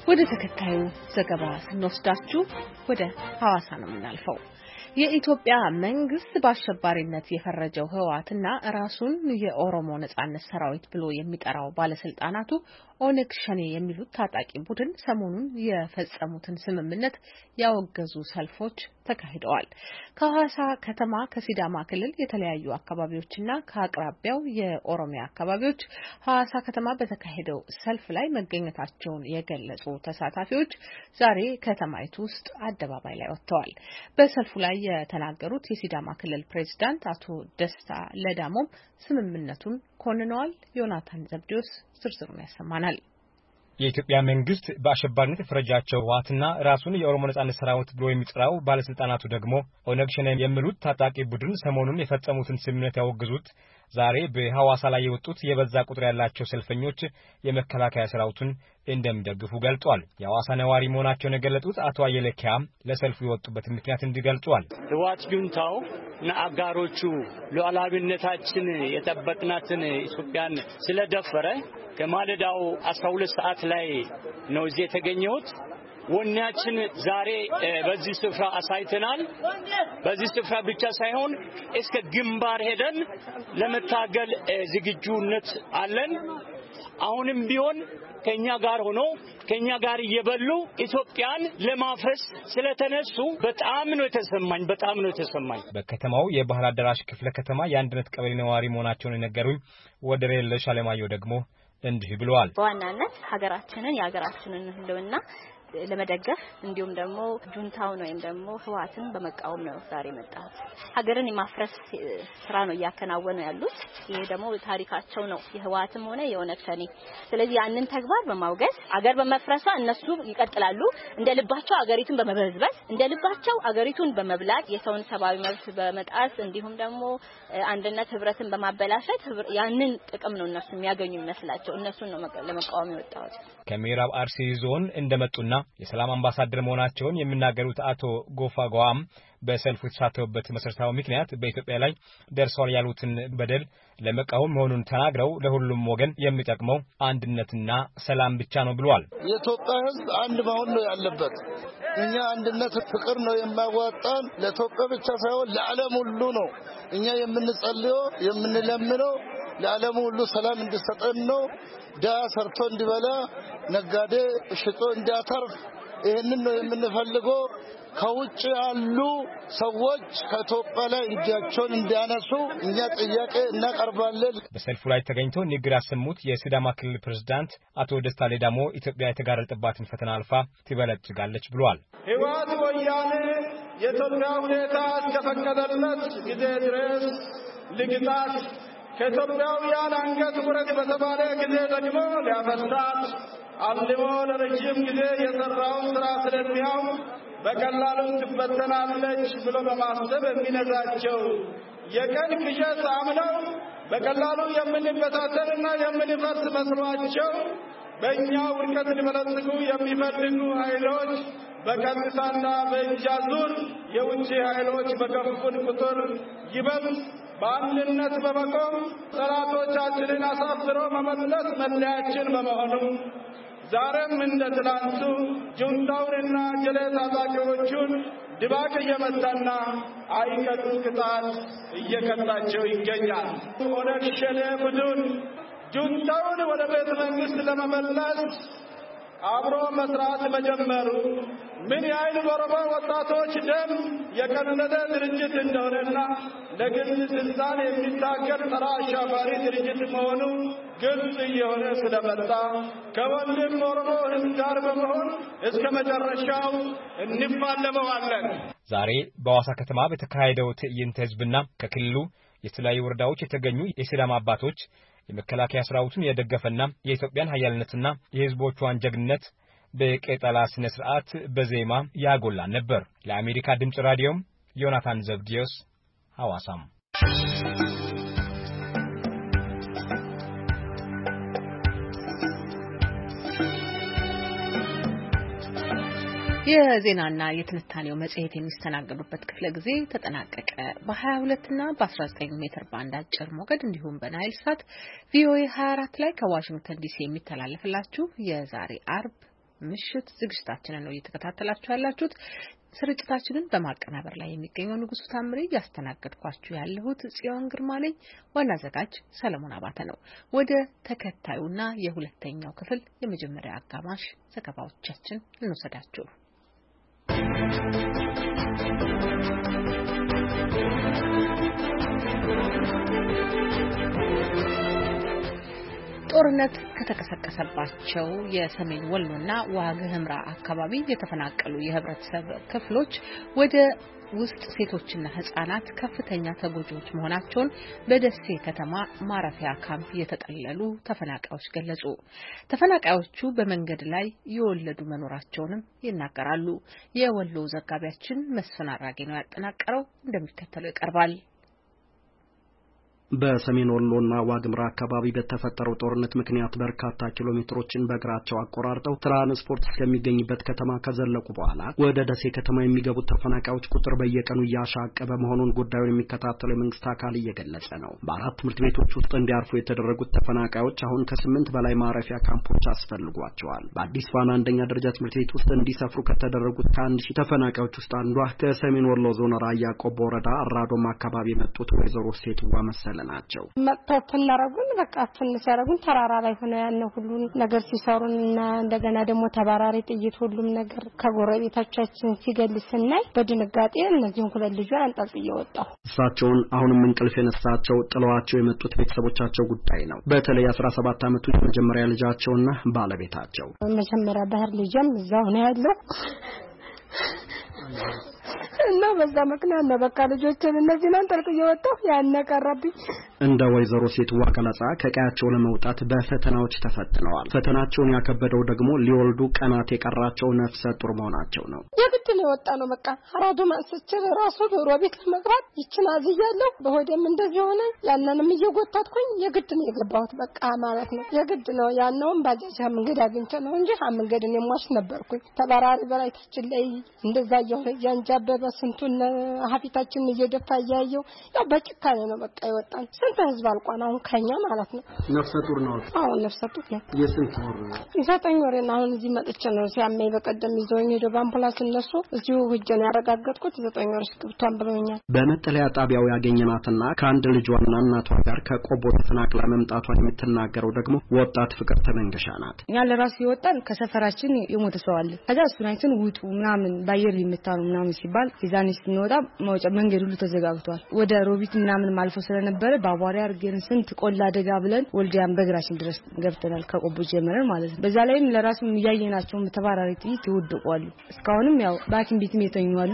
ወደ ተከታዩ ዘገባ ስንወስዳችሁ ወደ ሐዋሳ ነው የምናልፈው። የኢትዮጵያ መንግስት በአሸባሪነት የፈረጀው ህወሓትና ራሱን የኦሮሞ ነጻነት ሰራዊት ብሎ የሚጠራው ባለስልጣናቱ ኦነግ ሸኔ የሚሉት ታጣቂ ቡድን ሰሞኑን የፈጸሙትን ስምምነት ያወገዙ ሰልፎች ተካሂደዋል። ከሐዋሳ ከተማ ከሲዳማ ክልል የተለያዩ አካባቢዎችና ከአቅራቢያው የኦሮሚያ አካባቢዎች ሐዋሳ ከተማ በተካሄደው ሰልፍ ላይ መገኘታቸውን የገለጹ ተሳታፊዎች ዛሬ ከተማይቱ ውስጥ አደባባይ ላይ ወጥተዋል። በሰልፉ ላይ የተናገሩት የሲዳማ ክልል ፕሬዝዳንት አቶ ደስታ ለዳሞም ስምምነቱን ኮንነዋል። ዮናታን ዘብዴዎስ ዝርዝሩን ያሰማናል። የኢትዮጵያ መንግስት በአሸባሪነት የፈረጃቸው ህወሓትና ራሱን የኦሮሞ ነጻነት ሰራዊት ብሎ የሚጠራው ባለስልጣናቱ ደግሞ ኦነግ ሸኔ የሚሉት ታጣቂ ቡድን ሰሞኑን የፈጸሙትን ስምምነት ያወገዙት ዛሬ በሐዋሳ ላይ የወጡት የበዛ ቁጥር ያላቸው ሰልፈኞች የመከላከያ ሰራዊቱን እንደሚደግፉ ገልጿል። የሐዋሳ ነዋሪ መሆናቸውን የገለጹት አቶ አየለኪያ ለሰልፉ የወጡበት ምክንያት እንዲገልጿል። ህወሓት ጁንታው እና አጋሮቹ ሉዓላዊነታችን የጠበቅናትን ኢትዮጵያን ስለደፈረ ከማለዳው 12 ሰዓት ላይ ነው እዚህ የተገኘሁት። ወኔያችን ዛሬ በዚህ ስፍራ አሳይተናል። በዚህ ስፍራ ብቻ ሳይሆን እስከ ግንባር ሄደን ለመታገል ዝግጁነት አለን። አሁንም ቢሆን ከኛ ጋር ሆኖ ከኛ ጋር እየበሉ ኢትዮጵያን ለማፍረስ ስለተነሱ በጣም ነው የተሰማኝ። በከተማው የባህል አዳራሽ ክፍለ ከተማ የአንድነት ቀበሌ ነዋሪ መሆናቸውን የነገሩኝ ወደሬ የለሽ አለማየሁ ደግሞ እንዲህ ብለዋል። በዋናነት የሀገራችንን ህልውና ለመደገፍ እንዲሁም ደግሞ ጁንታውን ወይም ደግሞ ህወሓትን በመቃወም ነው ዛሬ መጣሁት። ሀገርን የማፍረስ ስራ ነው እያከናወኑ ያሉት። ይሄ ደግሞ ታሪካቸው ነው የህወሓትም ሆነ የኦነግ ሸኔ። ስለዚህ ያንን ተግባር በማውገዝ አገር በመፍረሷ እነሱ ይቀጥላሉ። እንደልባቸው አገሪቱን በመበዝበዝ እንደልባቸው አገሪቱን በመብላት የሰውን ሰብአዊ መብት በመጣስ እንዲሁም ደግሞ አንድነት ህብረትን በማበላሸት ያንን ጥቅም ነው እነሱ የሚያገኙ ይመስላቸው። እነሱን ነው ለመቃወም የወጣሁት። ከምዕራብ አርሲ ዞን እንደመጡና የሰላም አምባሳደር መሆናቸውን የሚናገሩት አቶ ጎፋ ጓም በሰልፉ የተሳተፉበት መሰረታዊ ምክንያት በኢትዮጵያ ላይ ደርሷል ያሉትን በደል ለመቃወም መሆኑን ተናግረው ለሁሉም ወገን የሚጠቅመው አንድነትና ሰላም ብቻ ነው ብለዋል። የኢትዮጵያ ህዝብ አንድ መሆን ነው ያለበት። እኛ አንድነት ፍቅር ነው የማዋጣን። ለኢትዮጵያ ብቻ ሳይሆን ለዓለም ሁሉ ነው እኛ የምንጸልየው የምንለምነው። ለዓለም ሁሉ ሰላም እንዲሰጠን ነው። ዳ ሰርቶ እንዲበላ ነጋዴ ሽጦ እንዲያተርፍ ይሄንን ነው የምንፈልገው። ከውጭ ያሉ ሰዎች ከኢትዮጵያ ላይ እጃቸውን እንዲያነሱ እኛ ጥያቄ እናቀርባለን። በሰልፉ ላይ ተገኝተው ንግግር ያሰሙት የሲዳማ ክልል ፕሬዝዳንት አቶ ደስታ ሌዳሞ ኢትዮጵያ የተጋረጠባትን ፈተና አልፋ ትበለጽጋለች ብለዋል። ህወሓት ወያኔ የኢትዮጵያ ሁኔታ እስከፈቀደለት ጊዜ ድረስ ልግጣት ከኢትዮጵያውያን አንገት ውረድ በተባለ ጊዜ ደግሞ ሊያፈርሳት አልሞ ለረጅም ጊዜ የሰራውን ስራ ስለሚያውቅ በቀላሉ ትበተናለች ብሎ በማሰብ የሚነዛቸው የቀን ቅዠት አምነው በቀላሉ የምንበታተንና የምንፈርስ መስሏቸው በእኛ ውድቀት ሊበለጽጉ የሚፈልጉ ኃይሎች በቀጥታና በእጅ አዙር የውጭ ኃይሎች በከፉን ቁጥር ይበልጥ በአንድነት በመቆም ጠላቶቻችንን አሳፍሮ መመለስ መለያችን በመሆኑ ዛሬም እንደ ትላንቱ ጁንታውንና ጀሌ ታጣቂዎቹን ድባቅ እየመታና አይቀጡ ቅጣት እየቀጣቸው ይገኛል። ኦነግ ሸኔ ቡድን ጁንታውን ወደ ቤተ መንግስት ለመመለስ አብሮ መስራት መጀመሩ ምን ያህል በኦሮሞ ወጣቶች ደም የቀለለ ድርጅት እንደሆነና ለግል ስልጣን የሚታገል ተራ አሻፋሪ ድርጅት መሆኑ ግልጽ እየሆነ ስለመጣ ከወንድም ኦሮሞ ሕዝብ ጋር በመሆን እስከ መጨረሻው እንፋለመዋለን። ዛሬ በሐዋሳ ከተማ በተካሄደው ትዕይንተ ህዝብና ከክልሉ የተለያዩ ወረዳዎች የተገኙ የሲዳማ አባቶች የመከላከያ ሰራዊቱን የደገፈና የኢትዮጵያን ኃያልነትና የህዝቦቿን ጀግንነት በቄጠላ ስነ ስርዓት በዜማ ያጎላ ነበር። ለአሜሪካ ድምጽ ራዲዮም ዮናታን ዘብዲዮስ ሐዋሳም። የዜናና የትንታኔው መጽሔት የሚስተናገዱበት ክፍለ ጊዜ ተጠናቀቀ። በ22 እና በ19 ሜትር ባንድ አጭር ሞገድ እንዲሁም በናይል ሳት ቪኦኤ 24 ላይ ከዋሽንግተን ዲሲ የሚተላለፍላችሁ የዛሬ አርብ ምሽት ዝግጅታችንን ነው እየተከታተላችሁ ያላችሁት። ስርጭታችንን በማቀናበር ላይ የሚገኘው ንጉሱ ታምሬ፣ ያስተናገድኳችሁ ያለሁት ጽዮን ግርማ ነኝ። ዋና አዘጋጅ ሰለሞን አባተ ነው። ወደ ተከታዩና የሁለተኛው ክፍል የመጀመሪያ አጋማሽ ዘገባዎቻችን እንወሰዳችሁ። ጦርነት ከተቀሰቀሰባቸው የሰሜን ወሎና ዋግ ኽምራ አካባቢ የተፈናቀሉ የህብረተሰብ ክፍሎች ወደ ውስጥ ሴቶችና ህጻናት ከፍተኛ ተጎጂዎች መሆናቸውን በደሴ ከተማ ማረፊያ ካምፕ የተጠለሉ ተፈናቃዮች ገለጹ። ተፈናቃዮቹ በመንገድ ላይ የወለዱ መኖራቸውንም ይናገራሉ። የወሎ ዘጋቢያችን መስፍን አራጌ ነው ያጠናቀረው፣ እንደሚከተለው ይቀርባል። በሰሜን ወሎና ዋግ ኽምራ አካባቢ በተፈጠረው ጦርነት ምክንያት በርካታ ኪሎ ሜትሮችን በእግራቸው አቆራርጠው ትራንስፖርት እስከሚገኝበት ከተማ ከዘለቁ በኋላ ወደ ደሴ ከተማ የሚገቡት ተፈናቃዮች ቁጥር በየቀኑ እያሻቀበ መሆኑን ጉዳዩን የሚከታተለው የመንግስት አካል እየገለጸ ነው። በአራት ትምህርት ቤቶች ውስጥ እንዲያርፉ የተደረጉት ተፈናቃዮች አሁን ከ8 በላይ ማረፊያ ካምፖች አስፈልጓቸዋል። በአዲስ ፋና አንደኛ ደረጃ ትምህርት ቤት ውስጥ እንዲሰፍሩ ከተደረጉት ከ1000 ተፈናቃዮች ውስጥ አንዷ ከሰሜን ወሎ ዞን ራያ ቆቦ ወረዳ አራዶም አካባቢ የመጡት ወይዘሮ ሴትዋ መሰለ ናቸው። መጥተውናረጉን በቃ ተነሳረጉን ተራራ ላይ ሆነ ያለው ሁሉ ነገር ሲሰሩና እንደገና ደግሞ ተባራሪ ጥይት ሁሉም ነገር ከጎረቤታችን ሲገልስናይ በድንጋጤ እነዚህን ሁለት ልጆች አንጣጥዬ ወጣሁ። እሳቸውን አሁንም እንቅልፍ የነሳቸው ጥለዋቸው የመጡት ቤተሰቦቻቸው ጉዳይ ነው። በተለይ 17 ዓመቱ የመጀመሪያ ልጃቸውና ባለቤታቸው መጀመሪያ ባህር ልጅም እዛው ነው ያለው እና በዛ ምክንያት ነው በቃ ልጆችን እነዚህን አንጠልጥዬ ወጣሁ። ያነቀረብኝ እንደ ወይዘሮ ሴትዋ ገለጻ ከቀያቸው ለመውጣት በፈተናዎች ተፈትነዋል። ፈተናቸውን ያከበደው ደግሞ ሊወልዱ ቀናት የቀራቸው ነፍሰ ጡር መሆናቸው ነው። የግድ ነው የወጣ ነው በቃ አራዶ ማንስችል ራሱ ዶሮ ቤት ለመግባት ይችን አዝያለሁ። በሆዴም እንደዚህ ሆነ። ያንንም እየጎታትኩኝ የግድ ነው የገባሁት በቃ ማለት ነው። የግድ ነው ያነውም ባጃጅ መንገድ አግኝቼ ነው እንጂ መንገድን የሟች ነበርኩኝ። ተባራሪ በላይታችን ላይ እንደዛ እየሆነ ያንጃበበ ስንቱን ሀፊታችን እየደፋ ያያየው ያው በጭካኔ ነው በቃ ይወጣን። ስንት ህዝብ አልቋን አሁን ከኛ ማለት ነው። ነፍሰ ጡር ነው? አዎ ነፍሰ ጡር ነው። የስንት ወር? 9 ወር ነው። አሁን እዚህ መጥቼ ነው ሲያመኝ በቀደም ይዘውኝ ሄዶ በአምቡላንስ እነሱ እዚሁ ሂጄን ያረጋገጥኩት 9 ወር እስክብቷን ብለውኛል። በመጠለያ ጣቢያው ያገኘናትና ከአንድ ልጇና እናቷ ጋር ከቆቦ ተፈናቅላ መምጣቷን የምትናገረው ደግሞ ወጣት ፍቅር ተመንገሻ ናት። እኛ ለራሱ ይወጣን ከሰፈራችን የሞተ ሰው አለ። ከዛ እሱን አይተን ውጡ ምናምን ባየር ሊመታኑ ምናምን ሲባል ይዛን ስንወጣ መውጫ መንገድ ሁሉ ተዘጋግቷል። ወደ ሮቢት ምናምን ማልፎ ስለነበረ ባቧሪ አርገን ስንት ቆላ አደጋ ብለን ወልዲያን በእግራችን ድረስ ገብተናል። ከቆቦ ጀመረን ማለት ነው። በዛ ላይም ለራሱም ያየናቸው ተባራሪ ጥይት ይወድቋሉ። እስካሁንም ያው ባኪን ቤትም የተኙዋሉ።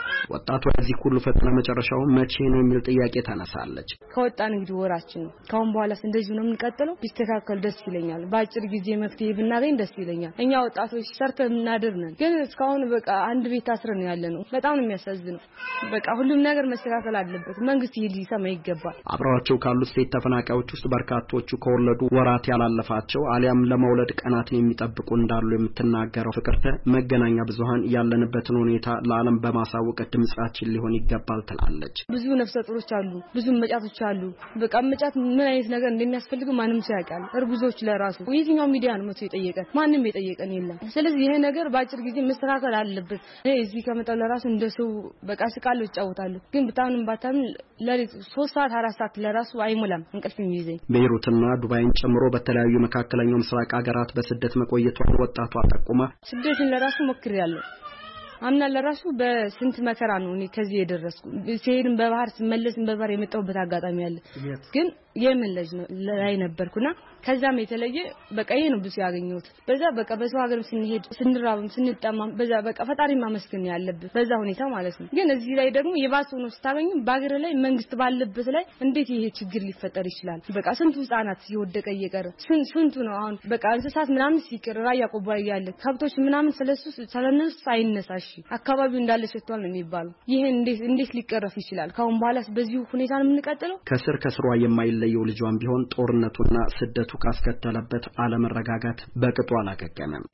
ወጣቷ እዚህ ሁሉ ፈተና መጨረሻው መቼ ነው የሚል ጥያቄ ታነሳለች። ከወጣን እንግዲህ ወራችን ነው። ካሁን በኋላስ እንደዚህ ነው የምንቀጥለው? ቢስተካከል ደስ ይለኛል። በአጭር ጊዜ መፍትሄ ብናገኝ ደስ ይለኛል። እኛ ወጣቶች ሰርተን እናድር ነን፣ ግን እስካሁን በቃ አንድ ቤት አስረን ያለ ነው። በጣም ነው የሚያሳዝነው። በቃ ሁሉም ነገር መስተካከል አለበት። መንግስት ይሄ ሊሰማ ይገባል። አብረዋቸው ካሉት ሴት ተፈናቃዮች ውስጥ በርካቶቹ ከወለዱ ወራት ያላለፋቸው አሊያም ለመውለድ ቀናትን የሚጠብቁ እንዳሉ የምትናገረው ፍቅርተ መገናኛ ብዙሃን ያለንበትን ሁኔታ ለዓለም በማሳወቅ ድምጻችን ሊሆን ይገባል ትላለች። ብዙ ነፍሰ ጡሮች አሉ፣ ብዙ መጫቶች አሉ። በቃ መጫት ምን አይነት ነገር እንደሚያስፈልግ ማንም ሰው ያውቃል። እርጉዞች ለራሱ የትኛው ሚዲያ ነው መጥቶ የጠየቀን? ማንም የጠየቀን የለም። ስለዚህ ይሄ ነገር በአጭር ጊዜ መስተካከል አለበት። እዚህ ከመጣው ለራሱ እንደሰው በቃ ስቃለው ይጫወታሉ። ግን በጣምም ባታምን ለሊት 3 ሰዓት 4 ሰዓት ለራሱ አይሞላም እንቅልፍ የሚይዘኝ። ቤይሩትና ዱባይን ጨምሮ በተለያዩ መካከለኛው ምስራቅ ሀገራት በስደት መቆየቷን ወጣቷ ጠቁማ ስደትን ለራሱ ሞክሬያለሁ። አምና ለራሱ በስንት መከራ ነው እኔ ከዚህ የደረስኩ። ሲሄድም በባህር ሲመለስም በባህር የመጣሁበት አጋጣሚ አለ። ግን የምን ልጅ ነው ላይ ነበርኩና ከዛም የተለየ በቃ ይሄ ነው ብዙ ያገኘሁት። በዛ በቃ በሰው ሀገር ስንሄድ ስንራብም ስንጠማም በዛ በቃ ፈጣሪ ማመስገን ያለበት በዛ ሁኔታ ማለት ነው። ግን እዚህ ላይ ደግሞ የባሰ ነው ስታገኙ በአገር ላይ መንግስት ባለበት ላይ እንዴት ይሄ ችግር ሊፈጠር ይችላል? በቃ ስንቱ ህጻናት ሲወደቀ እየቀረ ስንቱ ነው አሁን በቃ እንስሳት ምናምን ሲቀር ራያ ቆቦ ያለ ከብቶች ምናምን ስለነሱ አይነሳሽ አካባቢው እንዳለ ሸቷል ነው የሚባለው። ይሄ እንዴት ሊቀረፍ ይችላል? ካሁን በኋላስ በዚሁ ሁኔታ ነው የምንቀጥለው? ከስሯ የማይለየው ልጇን ቢሆን ጦርነቱና ስደቱ ካስከተለበት አለመረጋጋት በቅጡ አላገገመም።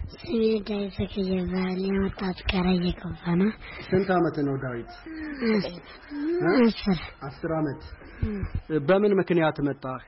ወጣት ከራየ ቆፋና። ስንት ዓመት ነው ዳዊት? 10 ዓመት። በምን ምክንያት መጣህ?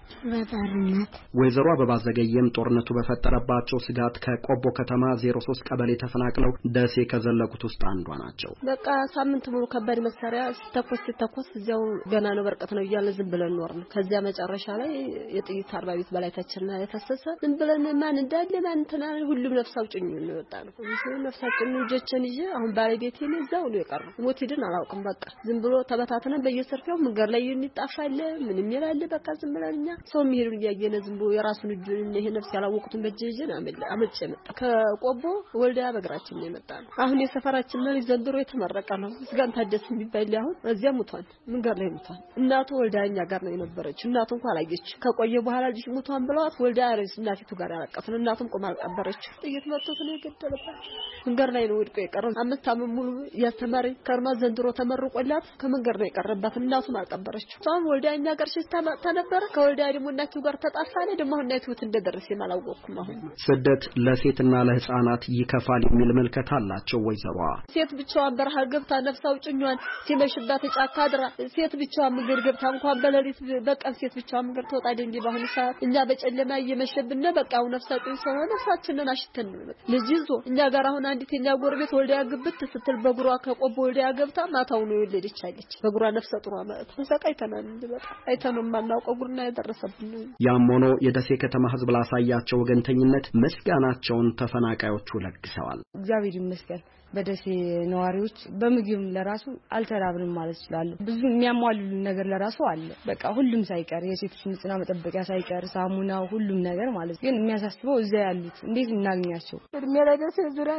በጦርነት ወይዘሮ አበባ ዘገየም ጦርነቱ በፈጠረባቸው ስጋት ከቆቦ ከተማ 03 ቀበሌ ተፈናቅለው ደሴ ከዘለቁት ውስጥ አንዷ ናቸው። በቃ ሳምንት ሙሉ ከባድ መሳሪያ ተኮስ እዚያው ገና ነው በርቀት ነው እያለ ዝም ብለን ኖርን። ከዚያ መጨረሻ ላይ የጥይት 40 ቤት በላይታችንና የተሰሰ ዝም ብለን ማን እንዳለ ማን ተናለ ሁሉም ነፍሳው ጭኙ ነው የወጣው። ነፍሳችን ልጆችን ይዤ አሁን ባለቤቴ ነው እዛው ነው የቀረው። ሞት ይድን አላውቅም። በቃ ዝም ብሎ ተበታተነ በየሰርፊያው መንገድ ላይ ይጣፋል ምንም ይላል። በቃ ዝም ብለንኛ ሰው የሚሄዱ ያየነ ዝም ብሎ የራሱን እጁ ይሄ ነፍስ ያላወቁትን በጀጀን አመልጬ መጣ። ከቆቦ ወልዳ በግራችን ነው የመጣው። አሁን የሰፈራችን ነው ዘንድሮ የተመረቀ ነው። ስጋን ታደስ የሚባል አሁን እዚያ ሞቷል። መንገድ ላይ ሞቷል። እናቱ ወልዳኛ ጋር ነው የነበረች። እናቱ እንኳን አላየች። ከቆየ በኋላ ልጅ ሞቷን ብለዋት ወልዳ አረስ እናቲቱ ጋር ያለቀሰን እናቱም ቆማ አልቀበረች። ጥይት መጥቶት ነው የገደለባት። መንገድ ላይ ነው ወድቆ የቀረው። 5 ዓመት ሙሉ ያስተማሪ ከርማ ዘንድሮ ተመርቆላት ከመንገድ ነው የቀረባት። እናቱም አልቀበረች። ሷም ወልዳኛ ጋር ሲስተማታ ነበር። ከወልዳ ደግሞ እናቱ ጋር ተጣፋለ። ደግሞ እናቱት እንደደረሰ ማላወቅኩም። አሁን ስደት ለሴትና ለህፃናት ይከፋል የሚል መልከት አላቸው ወይዘሮዋ። ሴት ብቻዋን በረሃ ገብታ ነፍሳው ጭኛን ሲመሽባት ጫካ አድራ ሴት ብቻዋን መንገድ ገብታ እንኳን በሌሊት በቀን ሴት ብቻዋን መንገድ ተወጣ እንጂ በአሁኑ ሰዓት እኛ በጨለማ እየመሸብን በቃው ነፍሳችን ሰው ነፍሳችንን አሽተን ልጅ ይዞ እኛ ጋር አሁን አንዲት የኛ ጎረቤት ወልዳ ያግብት ስትል በግሯ ከቆቦ ወልዳ ያገብታ ማታው ነው የወለደች አለች። በግሯ ነፍሰ ጥሯ ማለት ተሰቃይተናል። በቃ አይተነው ማናውቀው ጉርና ያደረሰብን። ያም ሆኖ የደሴ ከተማ ህዝብ ላሳያቸው ወገንተኝነት ምስጋናቸውን ተፈናቃዮቹ ለግሰዋል። እግዚአብሔር ይመስገን። በደሴ ነዋሪዎች በምግብ ለራሱ አልተራብንም ማለት ይችላል። ብዙ የሚያሟሉልን ነገር ለራሱ አለ። በቃ ሁሉም ሳይቀር የሴቶች ንጽህና መጠበቂያ ሳይቀር ሳሙናው ሁሉም ነገር ማለት ግን የሚያሳስበው እዛ ያሉት እንዴት እናገኛቸው። እድሜ ላይ ደሴ ዙሪያ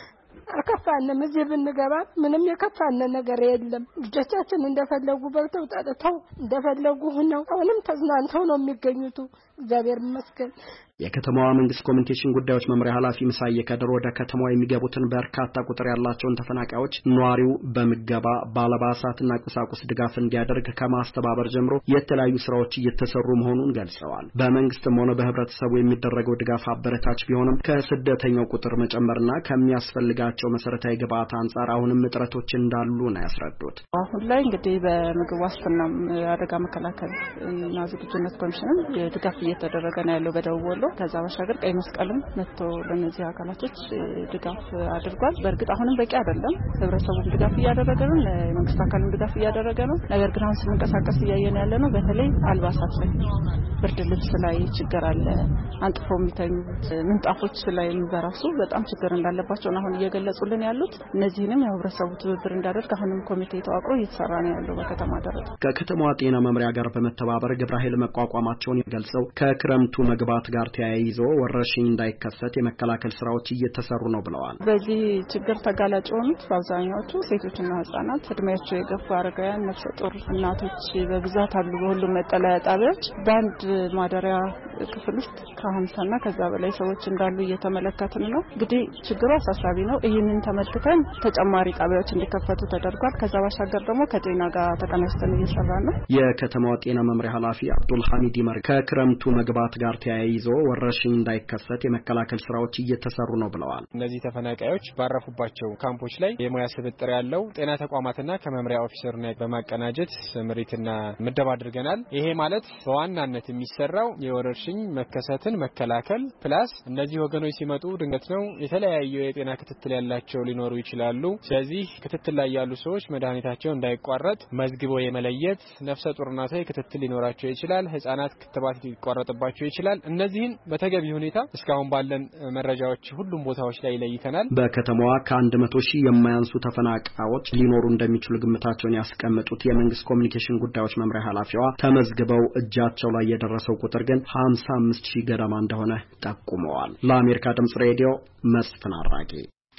አልከፋንም። እዚህ ብንገባ ምንም የከፋን ነገር የለም። ልጆቻችን እንደፈለጉ በልተው ጠጥተው እንደፈለጉ ሆነው አሁንም ተዝናንተው ነው የሚገኙት። እግዚአብሔር ይመስገን። የከተማዋ መንግስት ኮሚኒኬሽን ጉዳዮች መምሪያ ኃላፊ ምሳዬ ከድር ወደ ከተማዋ የሚገቡትን በርካታ ቁጥር ያላቸውን ተፈናቃዮች ኗሪው በምገባ ባለባሳትና ቁሳቁስ ድጋፍ እንዲያደርግ ከማስተባበር ጀምሮ የተለያዩ ስራዎች እየተሰሩ መሆኑን ገልጸዋል። በመንግስትም ሆነ በህብረተሰቡ የሚደረገው ድጋፍ አበረታች ቢሆንም ከስደተኛው ቁጥር መጨመርና ከሚያስፈልጋቸው መሰረታዊ ግብዓት አንጻር አሁንም እጥረቶች እንዳሉ ነው ያስረዱት። አሁን ላይ እንግዲህ በምግብ ዋስትና አደጋ መከላከል እና ዝግጁነት ኮሚሽን ድጋፍ እየተደረገ ነው ያለው በደቡብ ወሎ። ከዛ ባሻገር ቀይ መስቀልም መጥቶ ለነዚህ አካላቶች ድጋፍ አድርጓል። በእርግጥ አሁንም በቂ አይደለም። ህብረተሰቡም ድጋፍ እያደረገ ነው፣ የመንግስት አካልም ድጋፍ እያደረገ ነው። ነገር ግን አሁን ስንንቀሳቀስ እያየን ያለ ነው በተለይ አልባሳት ላይ ብርድ ልብስ ላይ ችግር አለ። አንጥፎ የሚተኙት ምንጣፎች ላይ በራሱ በጣም ችግር እንዳለባቸው አሁን እየገለጹልን ያሉት። እነዚህንም የህብረተሰቡ ትብብር እንዳደርግ አሁንም ኮሚቴ ተዋቅሮ እየተሰራ ነው ያለው በከተማ ደረጃ። ከከተማዋ ጤና መምሪያ ጋር በመተባበር ግብረ ኃይል መቋቋማቸውን ገልጸው ከክረምቱ መግባት ጋር ተያይዞ ወረርሽኝ እንዳይከሰት የመከላከል ስራዎች እየተሰሩ ነው ብለዋል። በዚህ ችግር ተጋላጭ የሆኑት በአብዛኛዎቹ ሴቶችና ህጻናት፣ እድሜያቸው የገፉ አረጋውያን፣ ነፍሰ ጡር እናቶች በብዛት አሉ። በሁሉም መጠለያ ጣቢያዎች በአንድ ማደሪያ ክፍል ውስጥ ከ50 እና ከዛ በላይ ሰዎች እንዳሉ እየተመለከትን ነው። እንግዲህ ችግሩ አሳሳቢ ነው። ይህንን ተመልክተን ተጨማሪ ጣቢያዎች እንዲከፈቱ ተደርጓል። ከዛ ባሻገር ደግሞ ከጤና ጋር ተቀናጅተን እየሰራን ነው። የከተማዋ ጤና መምሪያ ኃላፊ አብዱል ሐሚድ ይመር ከክረምቱ መግባት ጋር ተያይዞ ወረርሽኝ እንዳይከሰት የመከላከል ስራዎች እየተሰሩ ነው ብለዋል። እነዚህ ተፈናቃዮች ባረፉባቸው ካምፖች ላይ የሙያ ስብጥር ያለው ጤና ተቋማትና ከመምሪያ ኦፊሰርና በማቀናጀት ምሪትና ምደባ አድርገናል። ይሄ ማለት በዋናነት የሚሰራው የወረርሽኝ መከሰትን መከላከል ፕላስ እነዚህ ወገኖች ሲመጡ ድንገት ነው የተለያዩ የጤና ክትትል ያላቸው ሊኖሩ ይችላሉ። ስለዚህ ክትትል ላይ ያሉ ሰዎች መድኃኒታቸው እንዳይቋረጥ መዝግቦ የመለየት ነፍሰ ጡር እናቶች ክትትል ሊኖራቸው ይችላል። ህጻናት ክትባት ሊቋረጥባቸው ይችላል። እነዚህን በተገቢ ሁኔታ እስካሁን ባለን መረጃዎች ሁሉም ቦታዎች ላይ ለይተናል። በከተማዋ ከ100,000 የማያንሱ ተፈናቃዮች ሊኖሩ እንደሚችሉ ግምታቸውን ያስቀመጡት የመንግስት ኮሚኒኬሽን ጉዳዮች መምሪያ ኃላፊዋ ተመዝግበው እጃቸው ላይ የደረሰው ቁጥር ግን 55,000 ገደማ እንደሆነ ጠቁመዋል። ለአሜሪካ ድምጽ ሬዲዮ መስፍን አራጌ።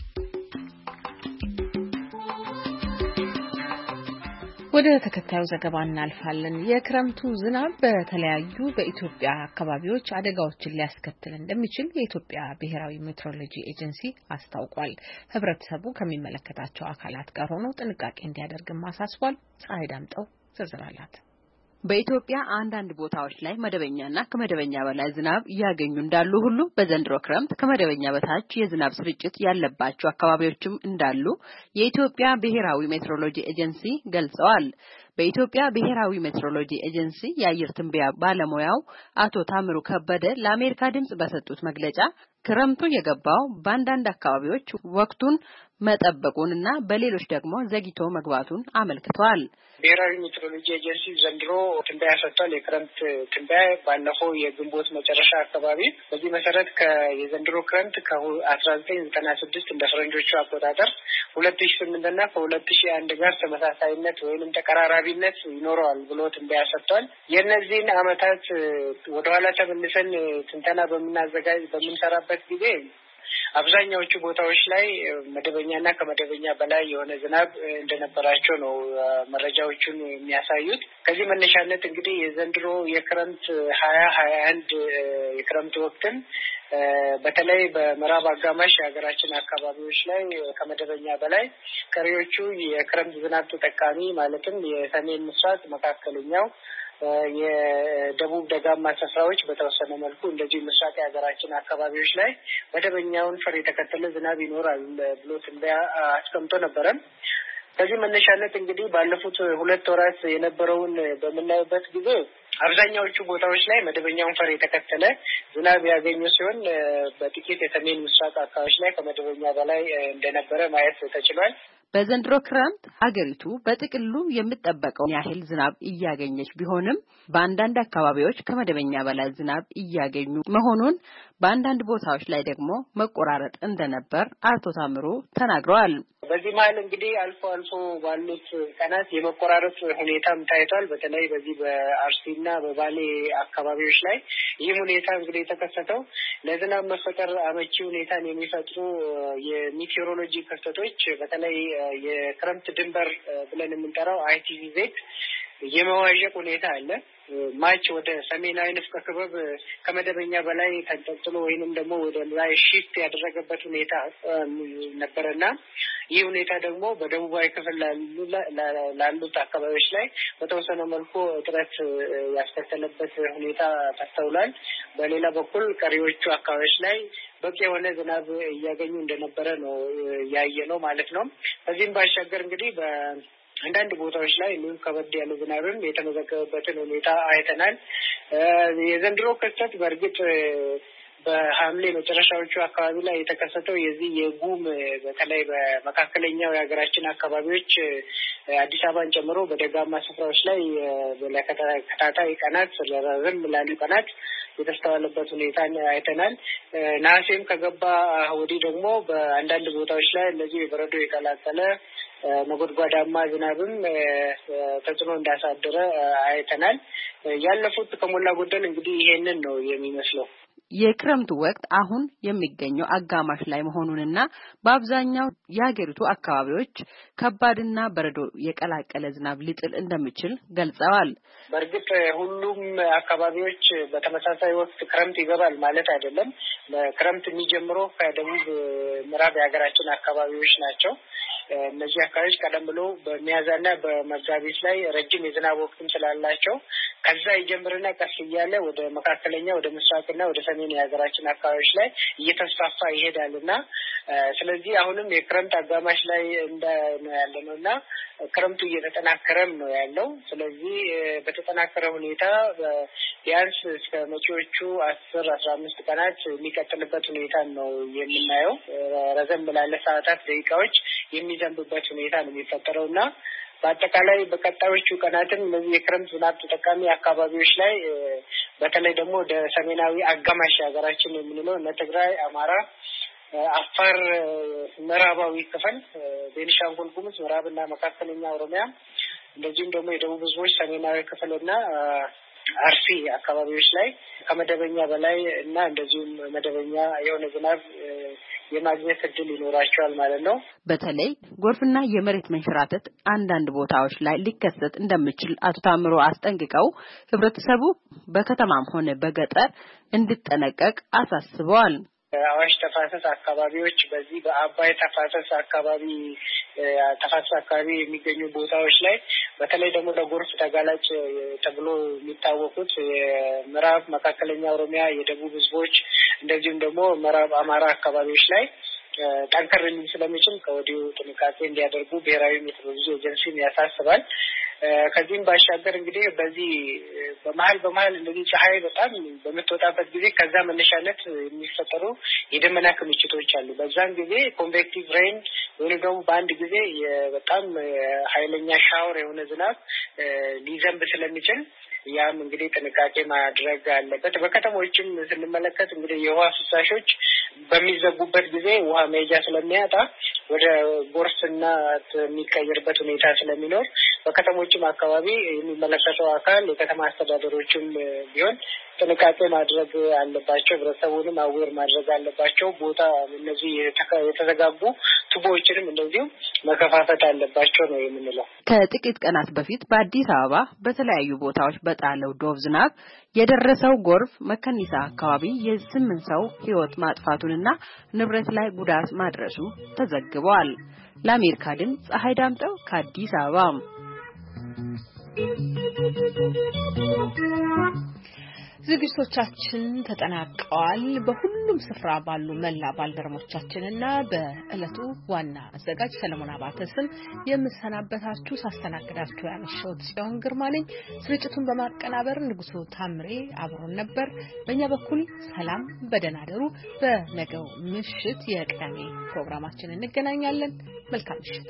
ወደ ተከታዩ ዘገባ እናልፋለን። የክረምቱ ዝናብ በተለያዩ በኢትዮጵያ አካባቢዎች አደጋዎችን ሊያስከትል እንደሚችል የኢትዮጵያ ብሔራዊ ሜትሮሎጂ ኤጀንሲ አስታውቋል። ህብረተሰቡ ከሚመለከታቸው አካላት ጋር ሆኖ ጥንቃቄ እንዲያደርግም አሳስቧል። ፀሐይ ዳምጠው ዝርዝር አላት። በኢትዮጵያ አንዳንድ ቦታዎች ላይ መደበኛና ከመደበኛ በላይ ዝናብ እያገኙ እንዳሉ ሁሉ በዘንድሮ ክረምት ከመደበኛ በታች የዝናብ ስርጭት ያለባቸው አካባቢዎችም እንዳሉ የኢትዮጵያ ብሔራዊ ሜትሮሎጂ ኤጀንሲ ገልጸዋል። በኢትዮጵያ ብሔራዊ ሜትሮሎጂ ኤጀንሲ የአየር ትንበያ ባለሙያው አቶ ታምሩ ከበደ ለአሜሪካ ድምጽ በሰጡት መግለጫ ክረምቱ የገባው በአንዳንድ አካባቢዎች ወቅቱን መጠበቁንና በሌሎች ደግሞ ዘግይቶ መግባቱን አመልክተዋል። ብሔራዊ ሜትሮሎጂ ኤጀንሲ ዘንድሮ ትንበያ ሰጥቷል። የክረምት ትንበያ ባለፈው የግንቦት መጨረሻ አካባቢ በዚህ መሰረት የዘንድሮ ክረምት ከ1996 እንደ ፈረንጆቹ አቆጣጠር 2008 እና ከ2001 ጋር ተመሳሳይነት ወይንም ተቀራራቢነት ይኖረዋል ብሎ ትንበያ ሰጥቷል። የእነዚህን ዓመታት ወደኋላ ተመልሰን ትንተና በምንሰራበት ጊዜ አብዛኛዎቹ ቦታዎች ላይ መደበኛና ከመደበኛ በላይ የሆነ ዝናብ እንደነበራቸው ነው መረጃዎቹን የሚያሳዩት። ከዚህ መነሻነት እንግዲህ የዘንድሮ የክረምት 2021 የክረምት ወቅትን በተለይ በምዕራብ አጋማሽ የሀገራችን አካባቢዎች ላይ ከመደበኛ በላይ ቀሪዎቹ የክረምት ዝናብ ተጠቃሚ ማለትም የሰሜን ምስራቅ፣ መካከለኛው የደቡብ ደጋማ ስፍራዎች በተወሰነ መልኩ እንደዚህ ምስራቅ የሀገራችን አካባቢዎች ላይ መደበኛውን ፈር የተከተለ ዝናብ ይኖራል ብሎ ትንበያ አስቀምጦ ነበረ። ከዚህ መነሻነት እንግዲህ ባለፉት 2 ወራት የነበረውን በምናይበት ጊዜ አብዛኛዎቹ ቦታዎች ላይ መደበኛውን ፈር የተከተለ ዝናብ ያገኙ ሲሆን በጥቂት የሰሜን ምስራቅ አካባቢዎች ላይ ከመደበኛ በላይ እንደነበረ ማየት ተችሏል። በዘንድሮ ክረምት ሀገሪቱ በጥቅሉ የምትጠበቀውን ያህል ዝናብ እያገኘች ቢሆንም በአንዳንድ አካባቢዎች ከመደበኛ በላይ ዝናብ እያገኙ መሆኑን፣ በአንዳንድ ቦታዎች ላይ ደግሞ መቆራረጥ እንደነበር አቶ ታምሩ ተናግረዋል። በዚህ መሀል እንግዲህ አልፎ አልፎ ባሉት ቀናት የመቆራረጥ ሁኔታም ታይቷል። በተለይ በዚህ በአርሲና በባሌ አካባቢዎች ላይ ይህ ሁኔታ እንግዲህ የተከሰተው ለዝናብ መፈጠር አመቺ ሁኔታን የሚፈጥሩ የሚቴዎሮሎጂ ክስተቶች በተለይ የክረምት ድንበር ብለን የምንጠራው ITZ የመዋዠቅ ሁኔታ አለ። ማች ወደ ሰሜናዊ ንፍቀ ክበብ ከመደበኛ በላይ ተንጠልጥሎ ወይንም ደግሞ ወደ ላይ ሽፍት ያደረገበት ሁኔታ ነበረና ይህ ሁኔታ ደግሞ በደቡባዊ ክፍል ላሉት አካባቢዎች ላይ በተወሰነ መልኩ እጥረት ያስከተለበት ሁኔታ ተስተውሏል። በሌላ በኩል ቀሪዎቹ አካባቢዎች ላይ በቂ የሆነ ዝናብ እያገኙ እንደነበረ ነው ያየነው ማለት ነው። ከዚህም ባሻገር እንግዲህ አንዳንድ ቦታዎች ላይ ምንም ከበድ ያለ ዝናብም የተመዘገበበትን ሁኔታ አይተናል። የዘንድሮ ክስተት በእርግጥ በሐምሌ መጨረሻዎቹ አካባቢ ላይ የተከሰተው የዚህ የጉም በተለይ በመካከለኛው የሀገራችን አካባቢዎች አዲስ አበባን ጨምሮ በደጋማ ስፍራዎች ላይ ለተከታታይ ቀናት ረዘም ላሉ ቀናት የተስተዋለበት ሁኔታ አይተናል። ነሐሴም ከገባ ወዲህ ደግሞ በአንዳንድ ቦታዎች ላይ እነዚህ የበረዶ የቀላቀለ ነጎድጓዳማ ዝናብም ተጽዕኖ እንዳሳደረ አይተናል። ያለፉት ከሞላ ጎደል እንግዲህ ይሄንን ነው የሚመስለው። የክረምቱ ወቅት አሁን የሚገኘው አጋማሽ ላይ መሆኑንና በአብዛኛው የሀገሪቱ አካባቢዎች ከባድና በረዶ የቀላቀለ ዝናብ ሊጥል እንደሚችል ገልጸዋል። በእርግጥ ሁሉም አካባቢዎች በተመሳሳይ ወቅት ክረምት ይገባል ማለት አይደለም። ክረምት የሚጀምረው ከደቡብ ምዕራብ የሀገራችን አካባቢዎች ናቸው። እነዚህ አካባቢዎች ቀደም ብሎ በሚያዝያና በመጋቢት ላይ ረጅም የዝናብ ወቅትም ስላላቸው ከዛ ይጀምርና ቀስ እያለ ወደ መካከለኛ፣ ወደ ምስራቅና ወደ ሰሜን የሀገራችን አካባቢዎች ላይ እየተስፋፋ ይሄዳልና ስለዚህ አሁንም የክረምት አጋማሽ ላይ ነው ያለነውና ክረምቱ እየተጠናከረም ነው ያለው። ስለዚህ በተጠናከረ ሁኔታ ቢያንስ እስከ መጪዎቹ 10-15 ቀናት የሚቀጥልበት ሁኔታ ነው የምናየው። ረዘም ላለ ሰዓታት፣ ደቂቃዎች የሚዘንብበት ሁኔታ ነው የሚፈጠረውና በአጠቃላይ በቀጣዮቹ ቀናትም እነዚህ የክረምት ዝናብ ተጠቃሚ አካባቢዎች ላይ በተለይ ደግሞ ወደ ሰሜናዊ አጋማሽ ሀገራችን የምንለው እነ ትግራይ፣ አማራ፣ አፋር፣ ምዕራባዊ ክፍል፣ ቤኒሻንጉል ጉሙዝ፣ ምዕራብና መካከለኛ ኦሮሚያ እንደዚሁም ደግሞ የደቡብ ህዝቦች ሰሜናዊ ክፍልና አርሲ አካባቢዎች ላይ ከመደበኛ በላይ እና እንደዚሁም መደበኛ የሆነ ዝናብ የማግኘት እድል ይኖራቸዋል ማለት ነው። በተለይ ጎርፍና የመሬት መንሸራተት አንዳንድ ቦታዎች ላይ ሊከሰት እንደሚችል አቶ ታምሮ አስጠንቅቀው ህብረተሰቡ በከተማም ሆነ በገጠር እንዲጠነቀቅ አሳስበዋል። አዋሽ ተፋሰስ አካባቢዎች በዚህ በአባይ ተፋሰስ አካባቢ የሚገኙ ቦታዎች ላይ በተለይ ደግሞ ለጎርፍ ተጋላጭ ተብሎ የሚታወቁት የምዕራብ መካከለኛ ኦሮሚያ፣ የደቡብ ህዝቦች እንደዚሁም ደግሞ ምዕራብ አማራ አካባቢዎች ላይ ጠንከር ሊል ስለሚችል ከወዲሁ ጥንቃቄ እንዲያደርጉ ብሔራዊ ሜትሮሎጂ ኤጀንሲም ያሳስባል። ከዚህም ባሻገር እንግዲህ በዚህ በመሃል እንደዚህ ፀሐይ በጣም በምትወጣበት ጊዜ ከዛ መነሻነት የሚፈጠሩ የደመና ክምችቶች አሉ። በዛን ጊዜ ኮንቬክቲቭ ሬን ወይ ደግሞ በአንድ ጊዜ በጣም ኃይለኛ ሻወር የሆነ ዝናብ ሊዘንብ ስለሚችል ያም እንግዲህ ጥንቃቄ ማድረግ አለበት። በከተሞችም ስንመለከት እንግዲህ የውሃ ፍሳሾች በሚዘጉበት ጊዜ ውሃ መሄጃ ስለሚያጣ ወደ ጎርፍና የሚቀየርበት ሁኔታ ስለሚኖር በከተሞችም አካባቢ የሚመለከተው አካል የከተማ አስተዳደሮችም ቢሆን ጥንቃቄ ማድረግ አለባቸው። ህብረተሰቡንም አዌር ማድረግ አለባቸው። ቦታ እነዚህ የተዘጋጉ ቱቦዎችንም እንደዚሁ መከፋፈት አለባቸው ነው የምንለው። ከጥቂት ቀናት በፊት በአዲስ አበባ በተለያዩ ቦታዎች በጣለው ዶፍ ዝናብ የደረሰው ጎርፍ መከኒሳ አካባቢ የ8 ሰው ህይወት ማጥፋቱንና ንብረት ላይ ጉዳት ማድረሱ ተዘግቧል። ለአሜሪካ ድምፅ ፀሐይ ዳምጠው ከአዲስ አበባ። ዝግጅቶቻችን ተጠናቀዋል። በሁሉም ስፍራ ባሉ መላ ባልደረቦቻችንና በእለቱ ዋና አዘጋጅ ሰለሞን አባተ ስም የምሰናበታችሁ ሳስተናግዳችሁ ያመሸሁት ጽዮን ግርማ ነኝ። ስርጭቱን በማቀናበር ንጉሱ ታምሬ አብሮን ነበር። በእኛ በኩል ሰላም፣ በደህና ደሩ። በነገው ምሽት የቅዳሜ ፕሮግራማችን እንገናኛለን። መልካም ምሽት።